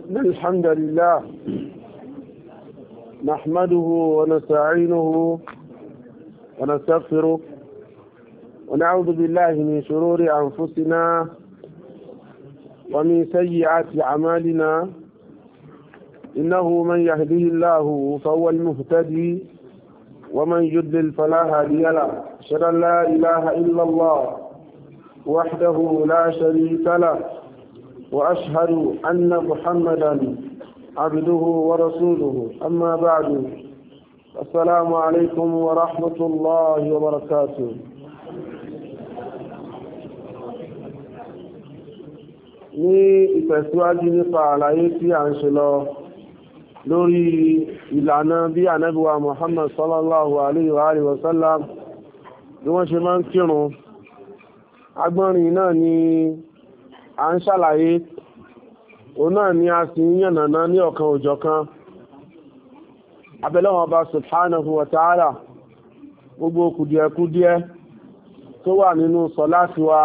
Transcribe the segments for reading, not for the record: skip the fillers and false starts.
الحمد لله نحمده ونستعينه ونستغفره ونعوذ بالله من شرور أنفسنا ومن سيئات أعمالنا إنه من يهده الله فهو المهتدي ومن يضلل فلا هادي له أشهد أن لا إله إلا الله وحده لا شريك له وأشهد أن محمدا عبده ورسوله أما بعد السلام عليكم ورحمة الله وبركاته ní ìtẹ̀síwájú nípa àlàyé tí a ń ṣe lọ lórí ìlànà bí ànábì wa Muhammad sallallahu alayhi wa alihi wa sallam bí wọ́n ṣe máa ń kírun agbọ́nrin náà ni a ń ṣàlàyé òun náà ni a sì ń yànnàná ní ọ̀kan òjọ̀kan abẹ́lẹ́wọ̀n ọba subhanahu wa ta'ala gbogbo kùdìẹ̀kùdìẹ̀ tó wà nínú sọ̀láàtì wa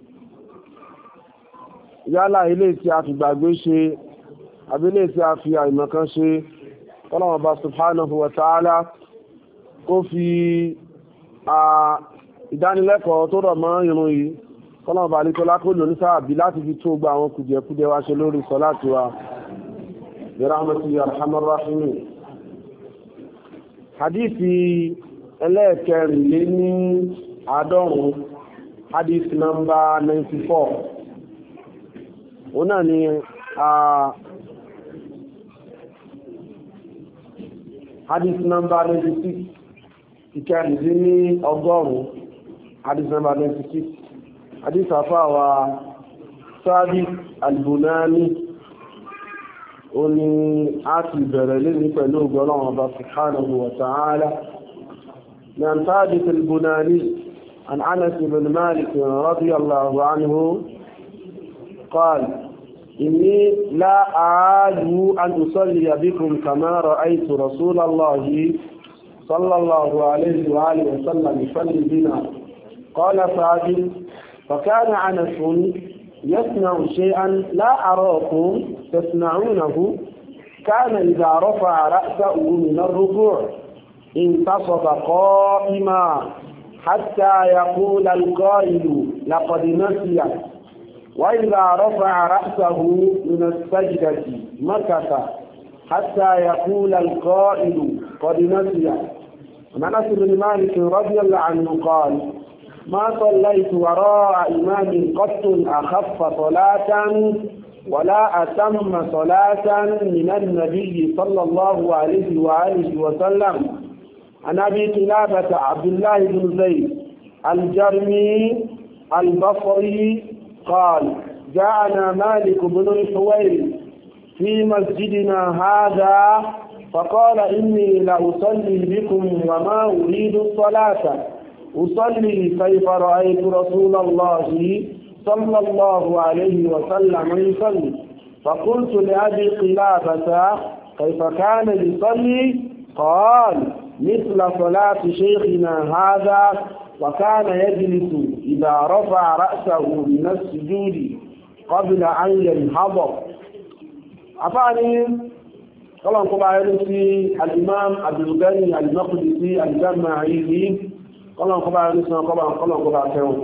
yálà ilé tí a fi gbàgbé ṣe àbílé tí a fi àìmọ̀kan ṣe ọlọ́wọ̀n ọba subhanahu wa ta'ala kó fi ìdánilẹ́kọ̀ọ́ tó rọ̀ mọ́ ìrun yìí kọ́lọ̀n bá alíkọ́ lákó lò ní sáàbí láti fi tó gba àwọn kùdìẹ̀kùdìẹ̀ wá ṣe lórí sọ́láàtì wa bi rahmatihi arhamar rahimin. hadithi ẹlẹ́ẹ̀kẹrìnlé ní àádọ́rùn hadith number 94 òun náà ni hadith number 96 ìkẹrìnlé ní ọgọ́rùn hadith number 96 hadith àfáwà Sabit al-Bunani ó ní a ti bẹ̀rẹ̀ lẹ́ni pẹ̀lú ọgbọ̀lọ́wọ̀n ọba subhanahu wa ta'ala ní an Sabit al-Bunani an Anas ibn Malik radiyallahu anhu قال إني لا أعاد أن أصلي بكم كما رأيت رسول الله صلى الله عليه وآله وسلم يصلي بنا قال ثابت فكان أنس يصنع شيئا لا أراكم تصنعونه كان إذا رفع رأسه من الركوع انتصب قائما حتى يقول القائل لقد نسي وإذا رفع رأسه من السجدة مكث حتى يقول القائل قد نسي. أنس بن مالك رضي الله عنه قال ما صليت وراء إمام قط أخف صلاة ولا أتم صلاة من النبي صلى الله عليه وآله وسلم. عن أبي قلابة عبد الله بن زيد الجرمي البصري قال جاءنا مالك بن الحويرث في مسجدنا هذا فقال إني لأصلي بكم وما أريد الصلاة أصلي كيف رأيت رسول الله صلى الله عليه وسلم يصلي. فقلت لأبي قلابة كيف كان يصلي؟ قال مثل صلاة شيخنا هذا وكان يجلس إذا رفع رأسه من السجود قبل أن ينهض. أفعني طبعا طبعا يلسي الإمام عبد الغني المقدسي الجماعي طبعا طبعا يلسي طبعا طبعا كيوم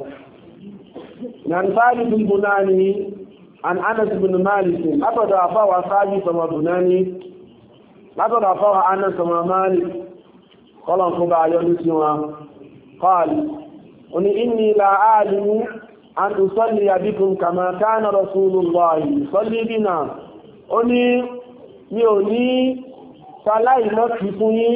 عن ثابت البناني عن أنس بن مالك أبدا أفاوى ثابت البناني أبدا أفاوى أنس بن مالك طبعا طبعا يلسي قال إني لا أعلم أن أصلي بكم كما كان رسول الله يصلي بنا mi ò ní ṣaláì mọ́ kí fún yín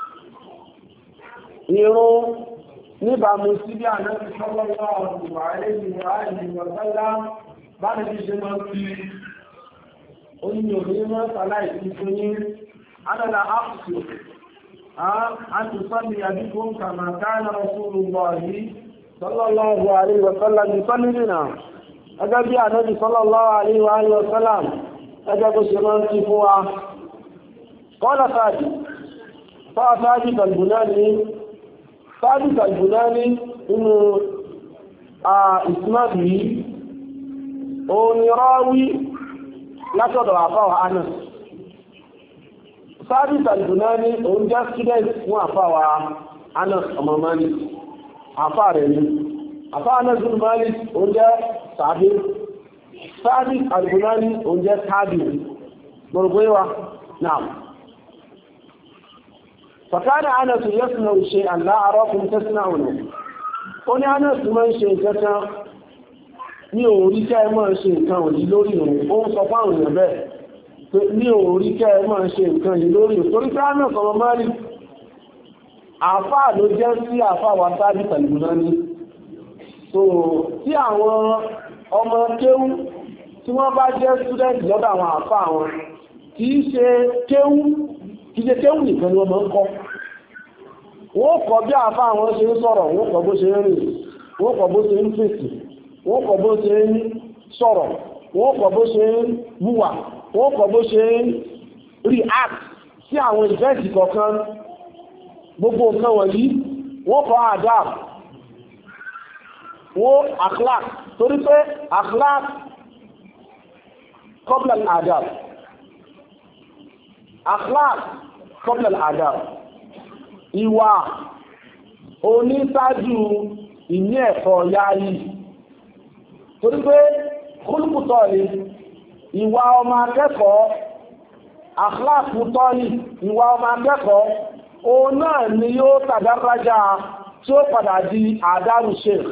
ìrun níbàmú sí bí Ànábì sallallahu alaihi wa sallam bá ní bí ṣe mọ́ kí ó ní mi ò ní mọ́ ṣaláì kí fún yín adọ́lá ápùsù أن تصلي بكم كما كان رسول الله صلى الله عليه وسلم يصلي بنا أجاب يا النبي صلى الله عليه وآله وسلم أجاب الشيطان كفوا قال ثابت البناني إنه اسمه òun ni ráwí látọ̀dọ̀ àfáwà Anas. Sábìt al-Bunani òun jẹ́ student fún àfáwà Anas ọmọ Malik, àfá rẹ̀ ni. Àfáwà Anas bin Malik òun jẹ́ tàbí. Sábìt al-Bunani òun jẹ́ tàbí. Gbogbo náà. فكان أنس يصنع شيئا لا أراكم تصنعونه. ó ní Anas máa ń ṣe nǹkan kan ní orí kẹ́ ẹ máa ṣe nǹkan òyí lórí òun. Ó ń sọ fáwọn èèyàn bẹ́ẹ̀ pé ní orí kẹ́ ẹ máa ṣe nǹkan yìí lórí òun. Torí pé Anas ọmọ Malik àfáà ló jẹ́ sí àfáà wa Sábìt al-Bunani. So tí àwọn ọmọ kéwú tí wọ́n bá jẹ́ student lọ́dọ̀ àwọn àfáà wọn kìí ṣe kéwú nìkan ni wọ́n máa ń kọ́. Wọ́n kọ́ bí àfáà wọn ṣe ń sọ̀rọ̀, wọ́n kọ́ bó ṣe ń rìn, wọ́n kọ́ bó ṣe ń fèsì, wọ́n kọ́ bó ṣe ń sọ̀rọ̀, wọ́n kọ́ bó ṣe ń wùwà, wọ́n kọ́ bó ṣe ń react sí àwọn ìfẹ́ẹ̀sì kọ̀ọ̀kan. Gbogbo nǹkan wọ̀nyí wọ́n kọ́ adab, wọ́n akhlaq, torí pé akhlaq qabla al-adab, akhlaq qabla al-adab, ìwà oníṣáájú ìní ẹ̀kọ́ yáyí. Torí pé kúlùkùtọ̀ ni ìwà ọmọ akẹ́kọ̀ọ́, akhlaq tọ́ni ìwà ọmọ akẹ́kọ̀ọ́, òun náà ni yóò tàdárájá tí ó padà di àdárù sheikh.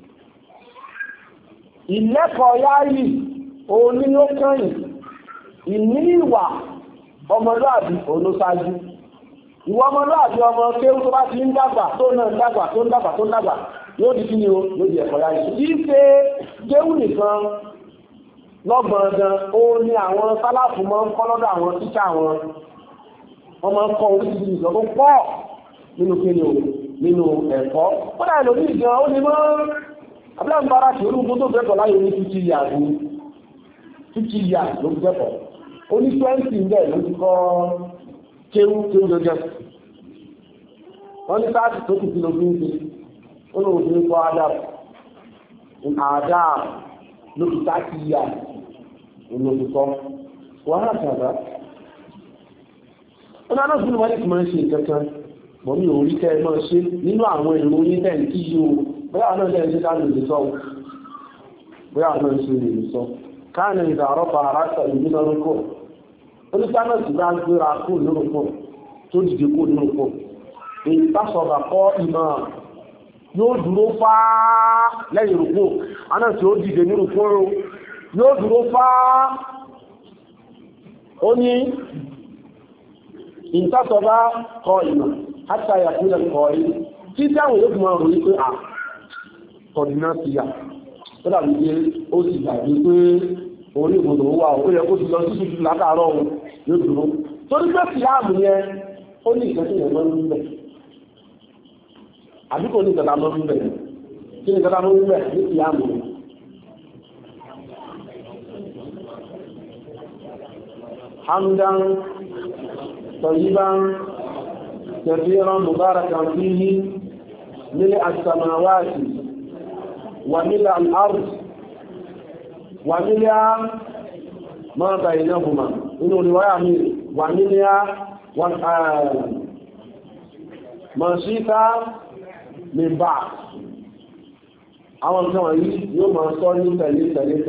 Ìlẹ́kọ̀ọ́ yáyí òun ni ó kẹ́yìn, ìní ìwà ọmọlúàbí olóṣáájú. Ìwà ọmọlúàbí ọmọ kéwú tó bá ti ń dàgbà tó náà ń dàgbà tó ń dàgbà tó ń dàgbà yóò di kí ni o, yóò di ẹ̀kọ́ yáyí. Yìí ṣe kéwú nìkan lọ́gbọ̀ngàn ó ní àwọn sálàfù máa ń kọ́ lọ́dọ̀ àwọn tíṣà wọn. Wọ́n máa ń kọ́ oríṣiríṣi ìṣọ́ tó pọ̀ nínú kíni o, nínú ẹ̀kọ́. Ó dà ìlòmí ìgbìyàn ó ní mọ́ abúlé bára kì í rúgbó tó bẹ́ẹ̀kọ̀ láyé ní 50 years ní 50 years ló bẹ́ẹ̀kọ̀. Ó ní 20 ń bẹ̀ ló ti kọ́ kéwú jọjọ. Wọ́n ní 30 tó kù sí ló fi ń fi, ó lóun fi ń kọ́ adab ló fi 30 years ló fi kọ́. Wọ́n á kàdá. Ó dáná fún wọn ní kí máa ń ṣe ìkẹ́kẹ́ mọ̀ ní orí kẹ́ máa ṣe nínú àwọn ìròyìn tẹ́ kí yíò bóyá náà lẹ́yìn tí dáná lè sọ bóyá náà ṣe lè sọ káàní ìdàrọ́pà aráṣà ìlú lórúkọ oníṣàmọ̀ sì bá ń gbéra kó lórúkọ tó dìde kó lórúkọ èyí tásọ̀bà kọ́ ìmọ̀ yóò dúró fáá lẹ́yìn rúkọ aná tí ó dìde ní rúkọ yóò dúró fáá. Ó ní ìtàtọ̀bá kọ ìmọ̀ àti àyàkúnlẹ̀ kọ rí tí táwọn yóò fún ọrùn wípé à kọ̀dínà sí yà tó dàbí pé ó sì gbàgbé pé orí ìgbòdò wà ó yẹ kó ti lọ sí ṣùgbọ́n látàárọ̀ ohun yóò dúró torí pé sí ààbò yẹn ó ní ìkẹ́sí yẹn lọ níbẹ̀ àbí kò ní ìkẹta lọ níbẹ̀ kí ni ìkẹta lọ níbẹ̀ ní sí ààbò yẹn. Hamdan طيبا كثيرا مباركا فيه ملء السماوات وملء الأرض وملء ما بينهما إنه رواية وملء ما شئت من بعد. àwọn nǹkan wọ̀nyí yóò máa sọ ní tẹ̀lé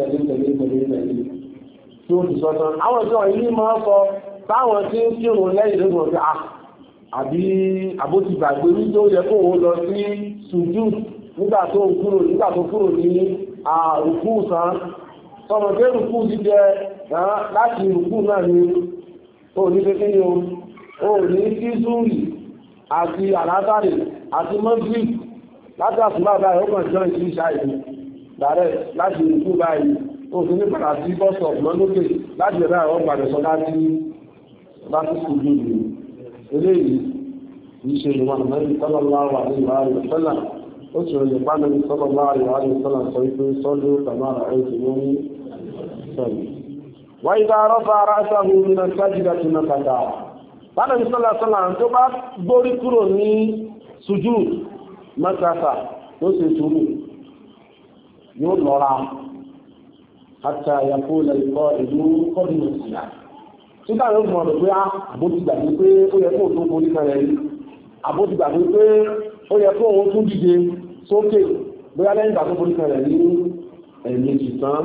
tí ó ti sọ tán. Àwọn nǹkan wọ̀nyí máa sọ táwọn tí ń kírun lẹ́yìn lóògùn ọ̀fẹ́ àbí àbótí gbàgbé ní tó yẹ kó wọ́n lọ sí sùjú nígbà tó kúrò ní àrùkú sàn tọmọdé rùkú jíjẹ láti rùkú náà ni ó ní pé kí ni ó ní sí zúrì àti àlátàrí àti mọ́bí láti àtúbà báyìí ó kàn jọ ìsí ìṣáyìí dàrẹ́ láti rùkú báyìí ó fi ní padà sí bọ́sọ̀ lọ́lókè láti ẹ̀rọ àwọn gbàdẹ̀sọ láti sùjú ìlú eléyìí ìṣe ìwọ̀n mẹ́rin sallallahu alaihi wa sallam ó sì rẹ̀ nípa mẹ́rin sallallahu alaihi wa sallam sọ wípé sọ́lú tàmára ẹ̀kì lórí sọ́lú. wa idha rafa'a ra'sahu min as-sajdati nakata bánà ní sallallahu alaihi wa sallam tó bá gbórí kúrò ní sùjú nakata tó ṣe sùúrù yóò lọ́ra hatta yaqula al-qa'ilu qad nasiya sígbà yóò mọ̀ rẹ̀ pé àbótìgbà ní pé ó yẹ kó tó borí kan rẹ̀ rí àbótìgbà ní pé ó yẹ kó òun tún dìde sókè bóyá lẹ́yìn ìgbà tó borí kan rẹ̀ ní ẹ̀ẹ̀mejì tán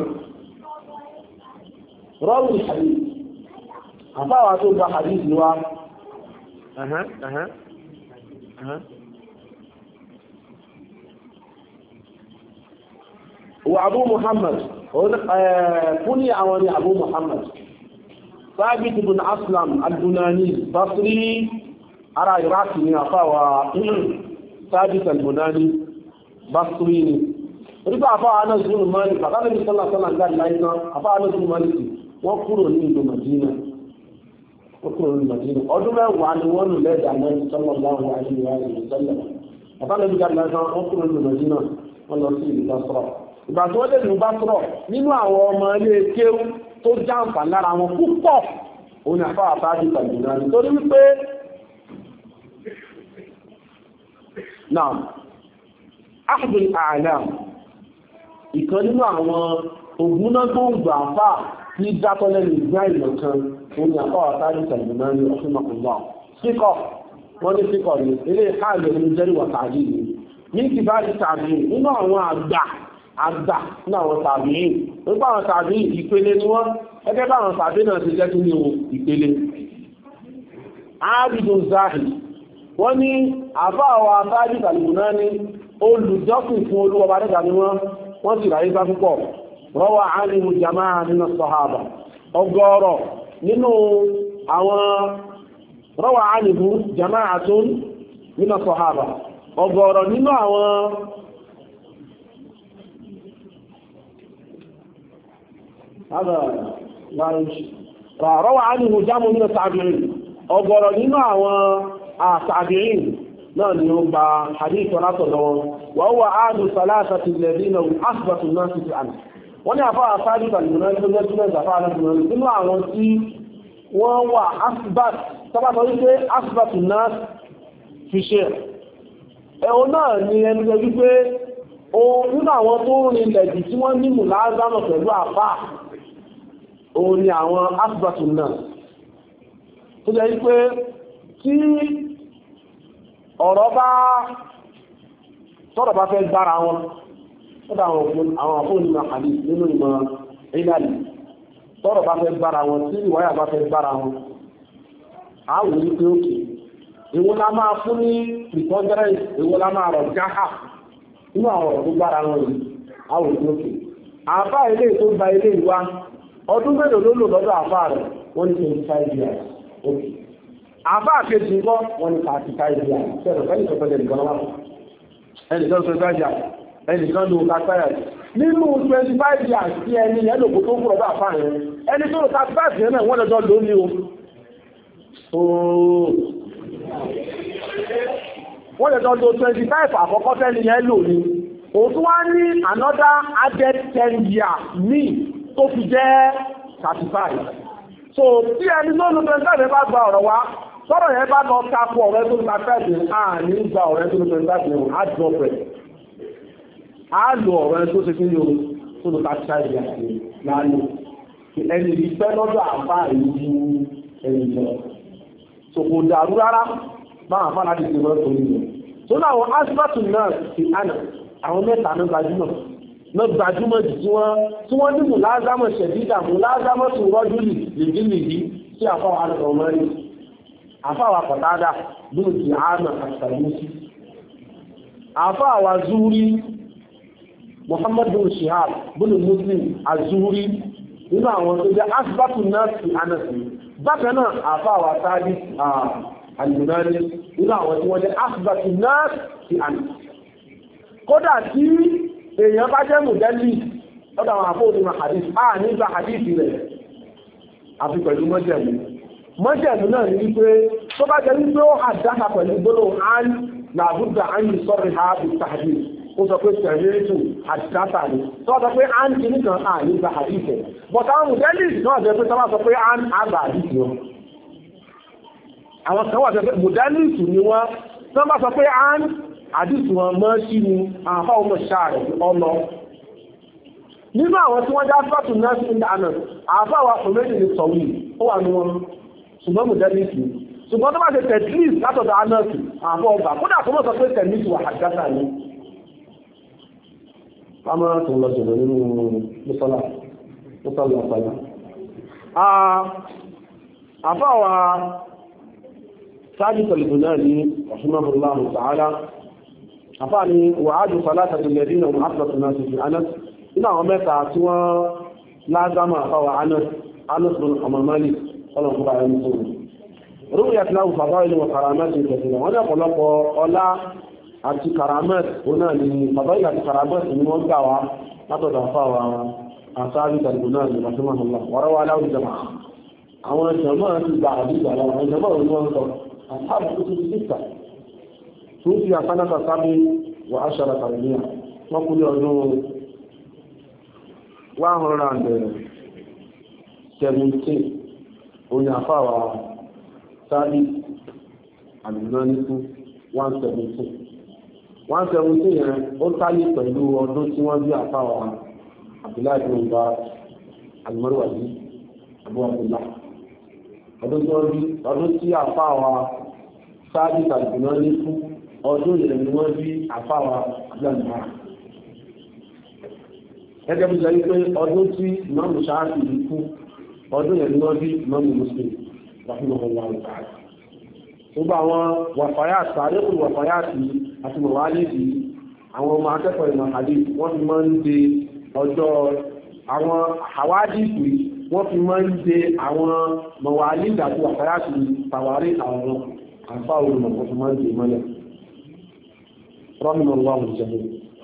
rọ́ọ̀lù hadith àfáwà tó gba hadith ni wá wa Abu Muhammad kúní àwọn ni Abu Muhammad Thabit ibn Aslam al-Bunani Basri ara Iraki ni àfáwà Thabit al-Bunani Basri ni orípa àfáwà Anas ibn Malik àkàlẹ̀ ní sọ́lá sọ́lá gbáàdì láìsán àfáwà Anas ibn Malik wọ́n kúrò ní ìlú Madina ọdún mẹ́wàá ni wọ́n lù lẹ́dà mẹ́rin sallallahu alaihi wa sallam àkàlẹ̀ ní gbáàdì láìsán wọ́n kúrò ní Madina wọ́n lọ sí ìlú Basra ìgbà tí wọ́n lè ní Basra nínú àwọn ọmọ ilé kéwú tó jàǹfà lára wọn púpọ̀ òun àfáà Thabit al-Bunani nítorí wípé náà áàbùn àìlàm ìkan nínú àwọn ògúnnágbòǹgbò àfáà ní dátọ́lẹ́nu ìgbà ìlọ̀ kan òun àfáà Thabit al-Bunani ọ̀fíìmọ̀kùnlá síkọ̀ wọ́n ní síkọ̀ ní ilé ìkáàlẹ̀ ní jẹ́rìwà tàbí ní ti bá rí tàbí nínú àwọn àgbà ní àwọn tàbí nípa àwọn tàbí ìpele ni wọ́n ẹgbẹ́ bá àwọn tàbí náà ti jẹ́ kí ní ìpele ábìdùn záhì wọ́n ní àfáàwà Thabit al-Bunani olùjọ́sìn fún olúwọba nígbà ni wọ́n sì ráyé bá púpọ̀ rọ́wà ánìmù jama'a nínú sọ̀hábà ọgọ́rọ̀ nínú àwọn rọ́wà ánìmù jama'a tún nínú sọ̀hábà ọgọ́rọ̀ nínú àwọn rọ́wà ánìmù jama'a nínú tàbíìn ọgọ́rọ̀ nínú àwọn àtàbíìn náà ni ó gba hadith látọ̀dọ̀ wọn wà áàdù sàlásàtì lẹ́dínà asibatu náà sí àmì wọ́n ní àfáà Thabit al-Bunani tó lẹ́túnlẹ̀ àfáà al-Bunani nínú àwọn tí wọ́n wà asibat tọ́bátọ̀ wípé asibatu náà fi ṣe ẹ̀hùn náà ni ẹni jẹ́ wípé nínú àwọn tó rìn lẹ̀jì tí wọ́n ní mùláàzámọ̀ pẹ̀lú àfáà òun ni àwọn asibatu náà tó jẹ́ wípé tí ọ̀rọ̀ bá fẹ́ gbára wọn tọ́dá àwọn àfóònìmọ̀ àdí nínú ìmọ̀ ìlàlì tọ́rọ̀ bá fẹ́ gbára wọn tí ìwáyà bá fẹ́ gbára wọn àwò ní pé òkè èwo la máa fún ní preponderance èwo la máa rọ̀ jáhà nínú àwọn ọ̀rọ̀ tó gbára wọn yìí àwò ní òkè àfá ilé tó gba ilé ìwá ọdún mélòó ló lò lọ́dọ̀ àfá rẹ̀ wọ́n ní 25 years òkè àbá àkejì ń kọ́ wọn ni kààkì káìdì àti ṣẹ́rọ̀ ẹnìkan pẹ̀lẹ̀ nìkan wá ẹnìkan tó gbájà ẹnìkan ló kápáyà nínú 25 years tí ẹni ẹlòkó tó kúrò bá fà yẹn ẹni tó lò 35 yẹn náà wọ́n lọ́jọ́ ló ní o wọ́n lọ́jọ́ lò 25 àkọ́kọ́ tẹ́ni yẹn lò ní òun tó wá ní another added 10 years ní tó fi jẹ́ 35 so tí ẹni tó lò 25 bá gba ọ̀rọ̀ wá sọ́rọ̀ yẹn bá lọ kápọ̀ ọ̀rẹ́ tó ń ta fẹ́ẹ̀dì àní gba ọ̀rẹ́ tó ń ta fẹ́ẹ̀dì á jọ pẹ̀ á lò ọ̀rẹ́ tó ṣe kí ní o tó lọ ta ṣáìdì àti láàrín ẹni ìfẹ́ lọ́dọ̀ àfáà ìlú ẹni lọ so kò dàrú rárá bá àfáà láti ṣe lọ́dọ̀ tó nílò tó láwọn asibatu náà ti àná àwọn mẹ́ta ní gbajúmọ̀ jù tí wọ́n ní mùlázámọ̀ ṣẹ̀dídà mùlázámọ̀ tó rọ́jú lìdí sí àfáà àrẹ̀kọ̀ mẹ́rin àfáwà Qatada bínú ti àmà àtàlùsí àfáwà Zuhri Muhammad bin Shihab bínú Muslim az-Zuhri nínú àwọn tó jẹ́ asibatu náà sí anasi bákan náà àfáwà Thabit al-Bunani nínú àwọn tí wọ́n jẹ́ asibatu náà sí anasi kódà tí èèyàn bá jẹ́ mùdẹ́lì lọ́dọ̀ àwọn àfóòdùnmọ̀ hadith nígbà hadith rẹ̀ àfi pẹ̀lú mọ́jẹ̀mú náà ní wípé tó bá jẹ́ wípé ó àdáta pẹ̀lú gbóló án làbúgbà án yìí sọ́rọ̀ ha bí tàbí ó sọ pé tẹ̀lẹ́tù àdìsáta ní tó sọ pé án ti nìkan à nígbà àdìsẹ̀ bọ̀tà àwọn mùdẹ́lìs náà jẹ́ pé tó bá sọ pé án àgbà àdìsẹ̀ wọn àwọn kan wà pé mùdẹ́lìs ni wọ́n tó bá sọ pé án àdìsẹ̀ wọn mọ́ sí ni àwọn ọmọ ṣáà rẹ̀ ọlọ nínú àwọn tí wọ́n já sọ́tù náà sí ìdáná àfáwà òmìnir ní sọ̀wí ó wà ní wọn ṣùgbọ́n mú jẹ́ nìkì ṣùgbọ́n tó bá ṣe tẹ̀tlís látọ̀dọ̀ anọ́ọ̀sì àfọ́ ọgbà kódà tó mọ̀ sọ pé tẹ̀tlís wà àjásà ní pàmọ́ tó lọ jùlọ nínú mùsọ́lá ọ̀pàá àfáwà sáájú tẹ̀lifù náà ní rahimahullahu ta'ala àfáà ni wàájú falátàtì lẹ́dínà muhammadu náà ti fi anas iná àwọn mẹ́ta tí wọ́n lágbàmà àfáwà anas bin ọmọ malik ọlọ́pàá ẹni tó rúrù yàtí láwù fàbá ilé wọn karamẹ́tì ìtẹ̀sílẹ̀ wọ́n ní ọ̀pọ̀lọpọ̀ ọlá àti karamẹ́tì ó náà ni fàbá ilé àti karamẹ́tì ni wọ́n gbà wá látọ̀dọ̀ àfáwà àsáàrí tẹ̀lifù náà ní rahimahullah wọ́rọ́wọ́ aláwù jama àwọn jama ti gbà àdúgbà àwọn jama ò ní wọ́n sọ àtàbù tó ti síta tó fi àsánátà sábé wà á ṣàrà tàbíyà wọ́n kú ní ọdún 117 oní àfáwà sábé àdìmọ́níkú 117 yẹn ó táyé pẹ̀lú ọdún tí wọ́n bí àfáwà Abdullahi bin Mubarak al-Marwazi Abu Abdullah ọdún tí àfáwà sábé àdìmọ́níkú ọdún ìrìn ni wọ́n bí àfáwà àgbàmà gẹ́gẹ́ bí sọ wípé ọdún tí ìmáàmù Ṣáfi'í ìlú kú ọdún ìrìn ni wọ́n bí ìmáàmù Muslim rahimahullahu ta'ala gbogbo àwọn wàfáyà sàárẹ́kù wàfáyà sí àti mọ̀wálẹ́dì àwọn ọmọ akẹ́kọ̀ọ́ ìmọ̀ hadith wọ́n fi máa ń de ọjọ́ àwọn àwádìí wọ́n fi máa ń de àwọn mọ̀wálẹ́dì àti wàfáyà sí tàwárí àwọn àfáà olùmọ̀ wọ́n fi máa ń de mọ́lẹ̀ rọ́mìnà lọ́wọ́ ìjẹ̀lẹ̀.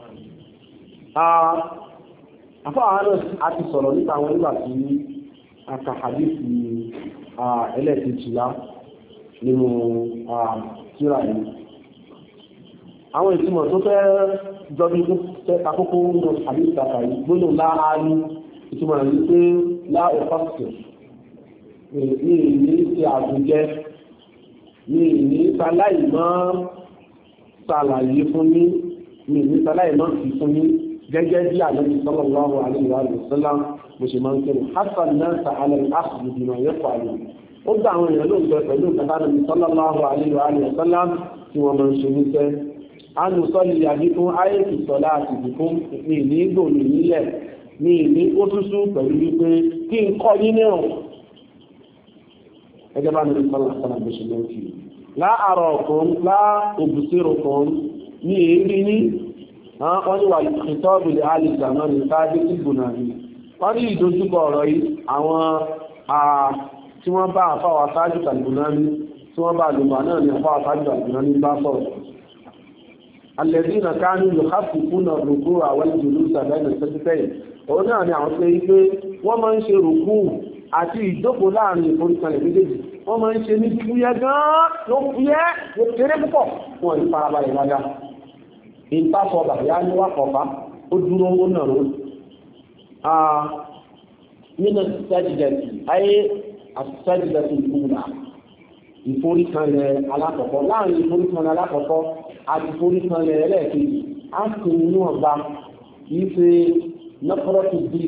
Àfáàrẹ̀ àti sọ̀rọ̀ nípa àwọn nígbà tí a kà hadisi ẹlẹ́ẹ̀kejìlá nínú tírà yìí. Àwọn ìtumọ̀ tó fẹ́ jọbi àkókò nínú hadisi kàkà yìí gbónú láàárín ìtumọ̀ rẹ̀ wípé láòfàṣẹ̀ ní ìní ti àgùnjẹ́ ní ìní sáláìmọ́ sàlàyé fún ní ìsáláì náà ti fún ní gẹ́gẹ́ bí Ànábì sallallahu alaihi wa sallam mo ṣe máa ń kẹ́rù hassan náà sàálẹ̀ àṣìlì ìdìnà yẹ́pọ̀ àyè ó gbà àwọn èèyàn ló ń gbẹ pẹ̀lú Ànábì sallallahu alaihi wa sallam tí wọ́n máa ń ṣe níṣẹ́ a nù sọ́lì àbí fún ayéèkì sọ́lá àti ìdìkún ní ìní ìgbò ní nílẹ̀ ní ìní ó túnṣú pẹ̀lú wípé kí n kọ́ yín nírùn gẹ́gẹ́ bá Ànábì sallallahu alaihi wa sallam bó ṣe lọ́ọ́ láàárọ̀ ọ̀kan láòbùsírò kan ní èrí ní wọ́n ní wà ìtọ́bìlẹ̀ alìsà náà ní sáájú tí gbùnà rí wọ́n ní ìdójúkọ ọ̀rọ̀ yìí àwọn tí wọ́n bá àfáwà sáájú tàbùnà ní tí wọ́n bá lùmọ̀ náà ní àfáwà sáájú tàbùnà ní bá sọ̀rọ̀ alẹ́dínà káánú lò káfí fún rùkú àwọn ìjòlú sàbẹ́nà sẹ́títẹ́yìn òun náà ni àwọn pé wípé wọ́n máa ń ṣe rùkú àti ìjókòó láàrin ìforíkalẹ̀ méjèèjì wọ́n máa ń ṣe ní fúyẹ́ gan-an ló fúyẹ́ ló kéré púpọ̀ wọ́n ní farabalẹ̀ wájá ìtàṣọ bàbá ní wà kọ̀ọ̀fà ó dúró ó nà ró nínú sájìdẹ̀tì ayé àsájìdẹ̀tì ìkúnlá ìforíkalẹ̀ alákọ̀ọ́kọ́ láàrin ìforíkalẹ̀ alákọ̀ọ́kọ́ àti ìforíkalẹ̀ ẹlẹ́ẹ̀kejì á sì nínú ọba kìí ṣe nọ́kọ́rọ́tù dì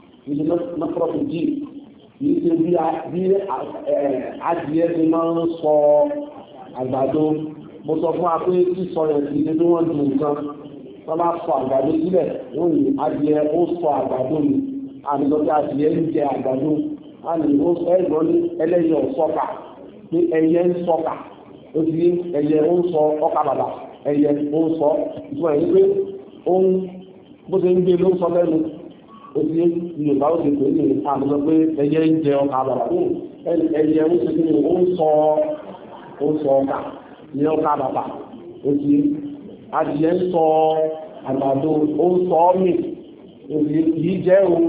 kìí ṣe bí adìẹ ti máa ń sọ àgbàdo mo sọ fún wa pé sísọ yẹn ti ṣe bí wọ́n dùn nǹkan wọ́n bá sọ àgbàdo sílẹ̀ wọ́n ní adìẹ ó sọ àgbàdo ni àmì lọ́jọ́ adìẹ ń jẹ àgbàdo àmì ó sọ ẹ̀gbọ́n ní ẹlẹ́yẹ ọ̀sọ́kà pé ẹyẹ ń sọkà ó ti ẹyẹ ó ń sọ ọkà bàbà ẹyẹ ó ń sọ ìtumọ̀ yìí pé ó ń bó ṣe ń gbé ló ń sọ lẹ́nu ó ti Yorùbá ó ti pè ní àmì lọ pé ẹyẹ ń jẹ ọkà bàbà ẹyẹ ó ṣe kí ni ó ń sọ ọkà ní ọkà bàbà ó ti adìyẹ ń sọ àgbàdo ó ń sọ ọ́mì ó ti yìí jẹ́ òun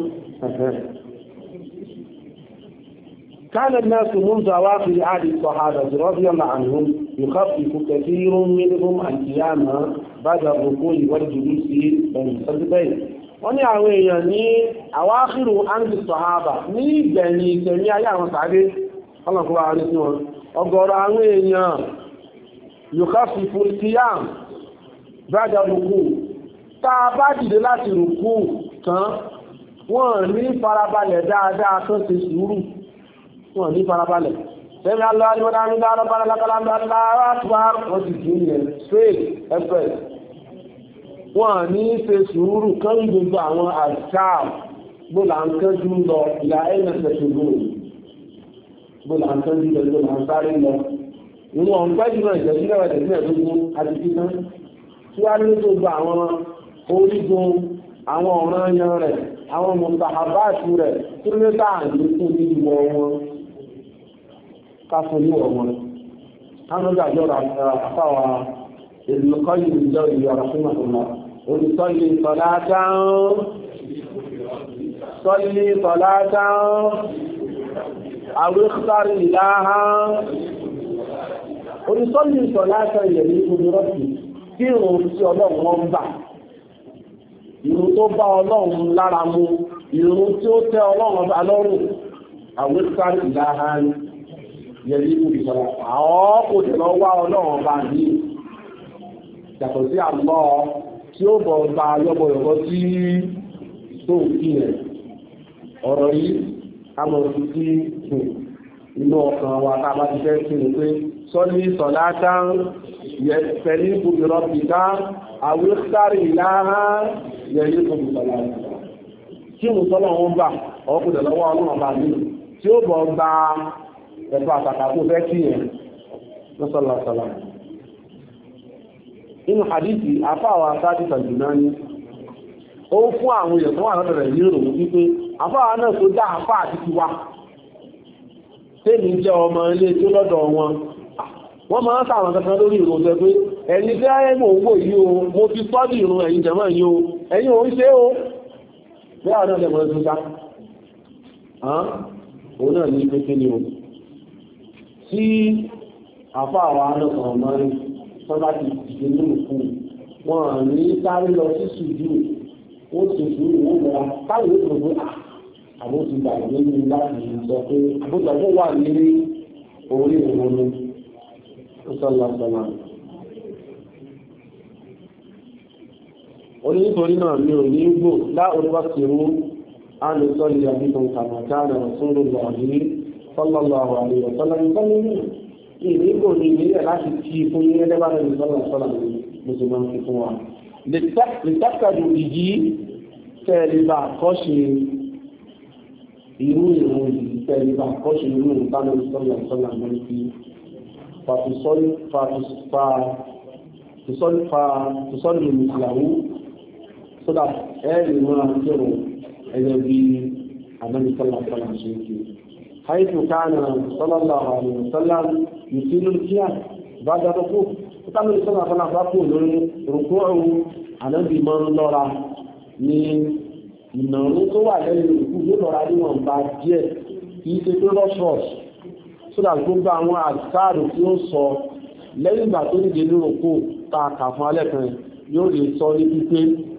كان الناس منذ أواخر عهد الصحابة رضي الله عنهم يخفف كثير منهم القيام بعد الركوع والجلوس بين السجدين wọ́n ní àwọn èèyàn ní àwákìrù áńdì sọ̀hábà ní ìgbẹ̀yìn ìtẹ̀mí ayé àwọn sàárè ọlọ́kùnrin àwọn ní wọn ọ̀gọ̀rọ̀ àwọn èèyàn yùkáfífù kíyàm ba'da rùkú tá a bá dìde láti rùkú tán wọ́n ní farabalẹ̀ dáadáa tó ti sùúrù, wọ́n ní farabalẹ̀ sẹ́mi aláwọ̀dá ní dáadáa lára wọ́n ti jù ní straight express. Wọ́n ní ṣe sùúrù kán gbogbo àwọn àṣáà bóla ń kánjú lọ ìlà ẹ̀nẹ́sẹ̀ bóla ń kánjú lọ bóla ń sáré lọ. Ìwọ̀n ọ̀pẹ́ jùlọ ìjẹ̀sílẹ̀ ẹ̀dẹ̀gbẹ̀ẹ́dógún àti títán tí wá ní gbogbo àwọn orígun àwọn ọ̀ranyàn rẹ̀, àwọn mùsàhábàtù rẹ̀ tí ó lẹ́ta àdínkù ní ìwọ̀ wọn káfún ní ọ̀wọ̀n. Ánúgbàjọ́ àfáwà Ibn Qayyim ìjọ ìlú rahimahullah olùsọ́lé sọ́látán àwíkítàrí ìláhá olùsọ́lé sọ́látán ìyẹ̀lú ìfúnirọ́pì kí ìrùn tí ọlọ́run wọ́n gbà, ìrùn tó bá ọlọ́run lára mú, ìrùn tí ó tẹ́ ọlọ́run bá lọ́rùn àwíkítàrí ìláhá yẹ̀lú ìfúnirọ́pì àwọn kò tẹ̀ lọ wá ọlọ́run bá ní yàtọ̀ sí àlọ́ tí ó bọ̀ gba yọ́bọ̀yọ̀bọ̀ tí tó kí rẹ̀. Ọ̀rọ̀ yìí a mọ̀ sí sí inú ọkàn wa tá bá ti fẹ́ kí ni pé sọ́lí sọ̀látá pẹ̀lú ìbùdó pìtá àwíṣàrí ìlàhá yẹ̀yí ìbùdó sọ̀látá. Kí mú sọ́lọ̀ wọn bà ọkùnrin lọ́wọ́ ọlọ́run bá ní tí ó bọ̀ gba ẹ̀fọ́ àtàkàkù fẹ́ kí yẹn lọ́sọ̀lọ́sọ̀lá. Inú hadithi afáwà sáàtì Tàjùnáni ó fún àwọn èèyàn tó wà lọ́dọ̀ rẹ̀ ní ìròyìn wípé afáwà náà tó dá afá àti ti wá tèmi jẹ́ ọmọ ilé tó lọ́dọ̀ wọn. Wọ́n máa ń sàwọn kankan lórí ìròyìn tẹ́ pé ẹni tí ayé mò ń wò yí o, mo fi sọ́dì ìrun ẹ̀yin jẹ̀mọ́ yí o, ẹ̀yin ò ń ṣe o bẹ́ẹ̀ náà lẹ́mọ̀ ẹ̀sùn sá òun náà ní pé ni o tí afáwà náà sọ̀rọ̀ mọ́rin sọ́bá ti dìde nínú fún wọn ní sáré lọ sí ṣùjú ó sì fún ìwọ̀n mọ́ra táwọn ètò pé àwọn ti gbà nínú láti sọ pé àbújọpọ̀ wà ní orí ìwọ̀n ní ọ̀sọ̀lọ̀sọ̀lọ̀. Onítorí náà mi ò ní gbò láorí wá sí rú ánìsọ́lì àbíkan kàmàkánà sórò lọ ní sallallahu alaihi wa sallam ìnígbò ní ilẹ̀ láti kí fún ní ẹlẹ́bà rẹ̀ sọ́lọ̀sọ́lọ̀ mùsùlùmí fi fún wa. Lè tàkàdù ìyí tẹ́lẹ̀bà kọ́ṣe irú ìrùn yìí tẹ́lẹ̀bà kọ́ṣe irú ìrùn tánà sọ́lọ̀sọ́lọ̀ mọ́ sí fàtùsọ́lù mùsùlùmí sódà ẹ̀rì máa kírò ẹgbẹ́ bí àmẹ́sọ́lọ̀sọ́lọ̀ ṣe kí. حيث كان صلى الله عليه وسلم يطيل القيام بعد الركوع وكان صلى الله عليه وسلم ركوعه على بمن لورا ní ìnáwó tó wà lẹ́yìn ìrùkú yóò lọ́ra níwọ̀n bá díẹ̀ kìí ṣe pé rọ́ṣọ́ọ̀ṣì sódà gbogbo àwọn àṣàrò tí ó sọ lẹ́yìn ìgbà tó níje ní òkú ta kà fún alẹ́kan yóò lè sọ ní pípé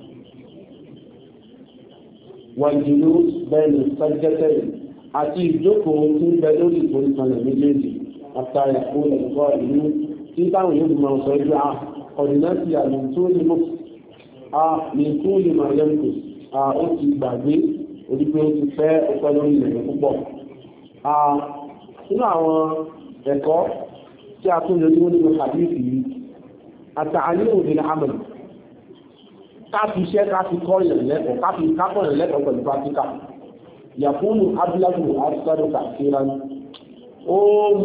wàjúlú bẹ́ẹ̀ni sẹ́jẹ́tẹ̀rì àti ìjókòó tí ń bẹ lórí ìforíkanlẹ̀ méjèèjì àtàrí fún ẹ̀kọ́ ìlú tí táwọn yóò máa sọ ẹgbẹ́ ọ̀dìnẹ́sì àmì tó lè mọ́ ní tó lè máa lẹ́mùkù ó ti gbàgbé orígbé ó ti fẹ́ ọpẹ́ lórí ilẹ̀ púpọ̀. Nínú àwọn ẹ̀kọ́ tí a tún lórí nínú hadith yìí àtàlẹ́ òfin àmàlì káfí iṣẹ́ káfí kọ́ ìrẹ̀lẹ́kọ̀ọ́ káfí kákọ̀ ìrẹ̀lẹ́kọ̀ọ́ pẹ̀lú pàtíkà yàfúnù abúlágùn àtúntàdù kàkíra ó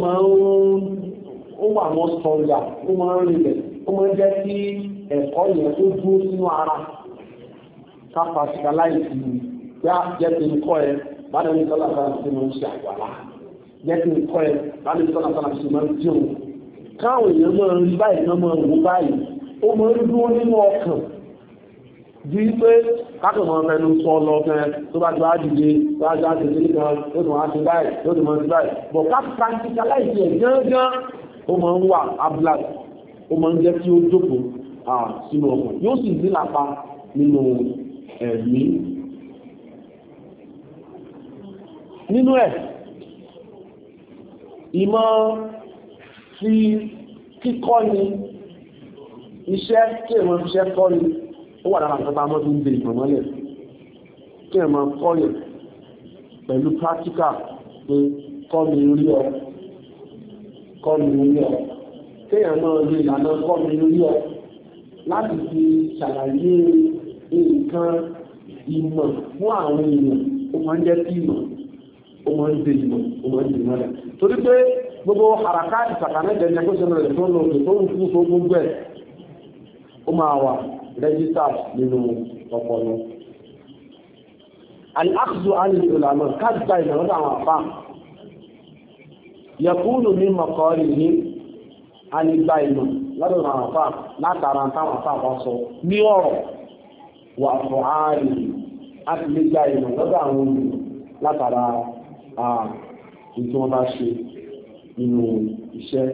wà mọ́ sọ́jà ó máa ń rìnlẹ̀ ó máa ń jẹ́ kí ẹ̀kọ́ yẹn tó dúró sínú ara káfàṣíkà láìsí yá jẹ́ kí n kọ́ ẹ báyìí ní sọ́lá sára sí máa ń ṣe àgbàlá jẹ́ kí n kọ́ ẹ báyìí ní sọ́lá sára sí máa ń jẹun káwọn èèyàn máa ń rí báyìí náà máa ń wò báyìí ó máa ń dúró nínú ọkàn bí pé kákùnmọ̀ fẹ́nu sọ lọ fẹ́ tó bá ti wá dìde tó bá já ṣe sílé kan ó tún wá ti báyìí ó tún máa ti báyìí bọ̀ practicalize ẹ̀ gángan ó máa ń wà abúlé ó máa ń jẹ́ kí ó jókòó sínú ọkàn yóò sì ní lápá nínú ẹ̀mí. Nínú ẹ̀ ìmọ̀ fi kíkọ́ ni iṣẹ́ kí èèyàn fi ṣẹ́ kọ́ ni ó wà lára àtọ́ta mọ́ tó ń dè ìpọ̀mọ́lẹ̀ kí ẹ̀ máa kọ́yàn pẹ̀lú practical pé kọ́ mi rí ọ kéèyàn náà lè ìlànà kọ́ mi rí ọ láti fi ṣàlàyé nǹkan ìmọ̀ fún àwọn èèyàn ó máa ń jẹ́ kí ìmọ̀ ó máa ń dè ìmọ̀ ó máa ń dè mọ́lẹ̀ torí pé gbogbo àràká ìsàkánẹ́jẹ ní ẹgbẹ́ rẹ̀ tó ń lò tó ń fún fún gbogbo ẹ̀ ó máa wà rẹ́gísítà nínú ọpọlọ. Al-akhdhu 'ala al-ulama káàdì ìmọ̀ lọ́dọ̀ àwọn àfà yakunu min maqalihi ànígbà ìmọ̀ lọ́dọ̀ àwọn àfà látara táwọn àfà bá sọ ní ọ̀rọ̀ wà fọ̀ ààrì àti lè gba ìmọ̀ lọ́dọ̀ àwọn olùmọ̀ látara ìtí wọ́n bá ṣe nínú iṣẹ́.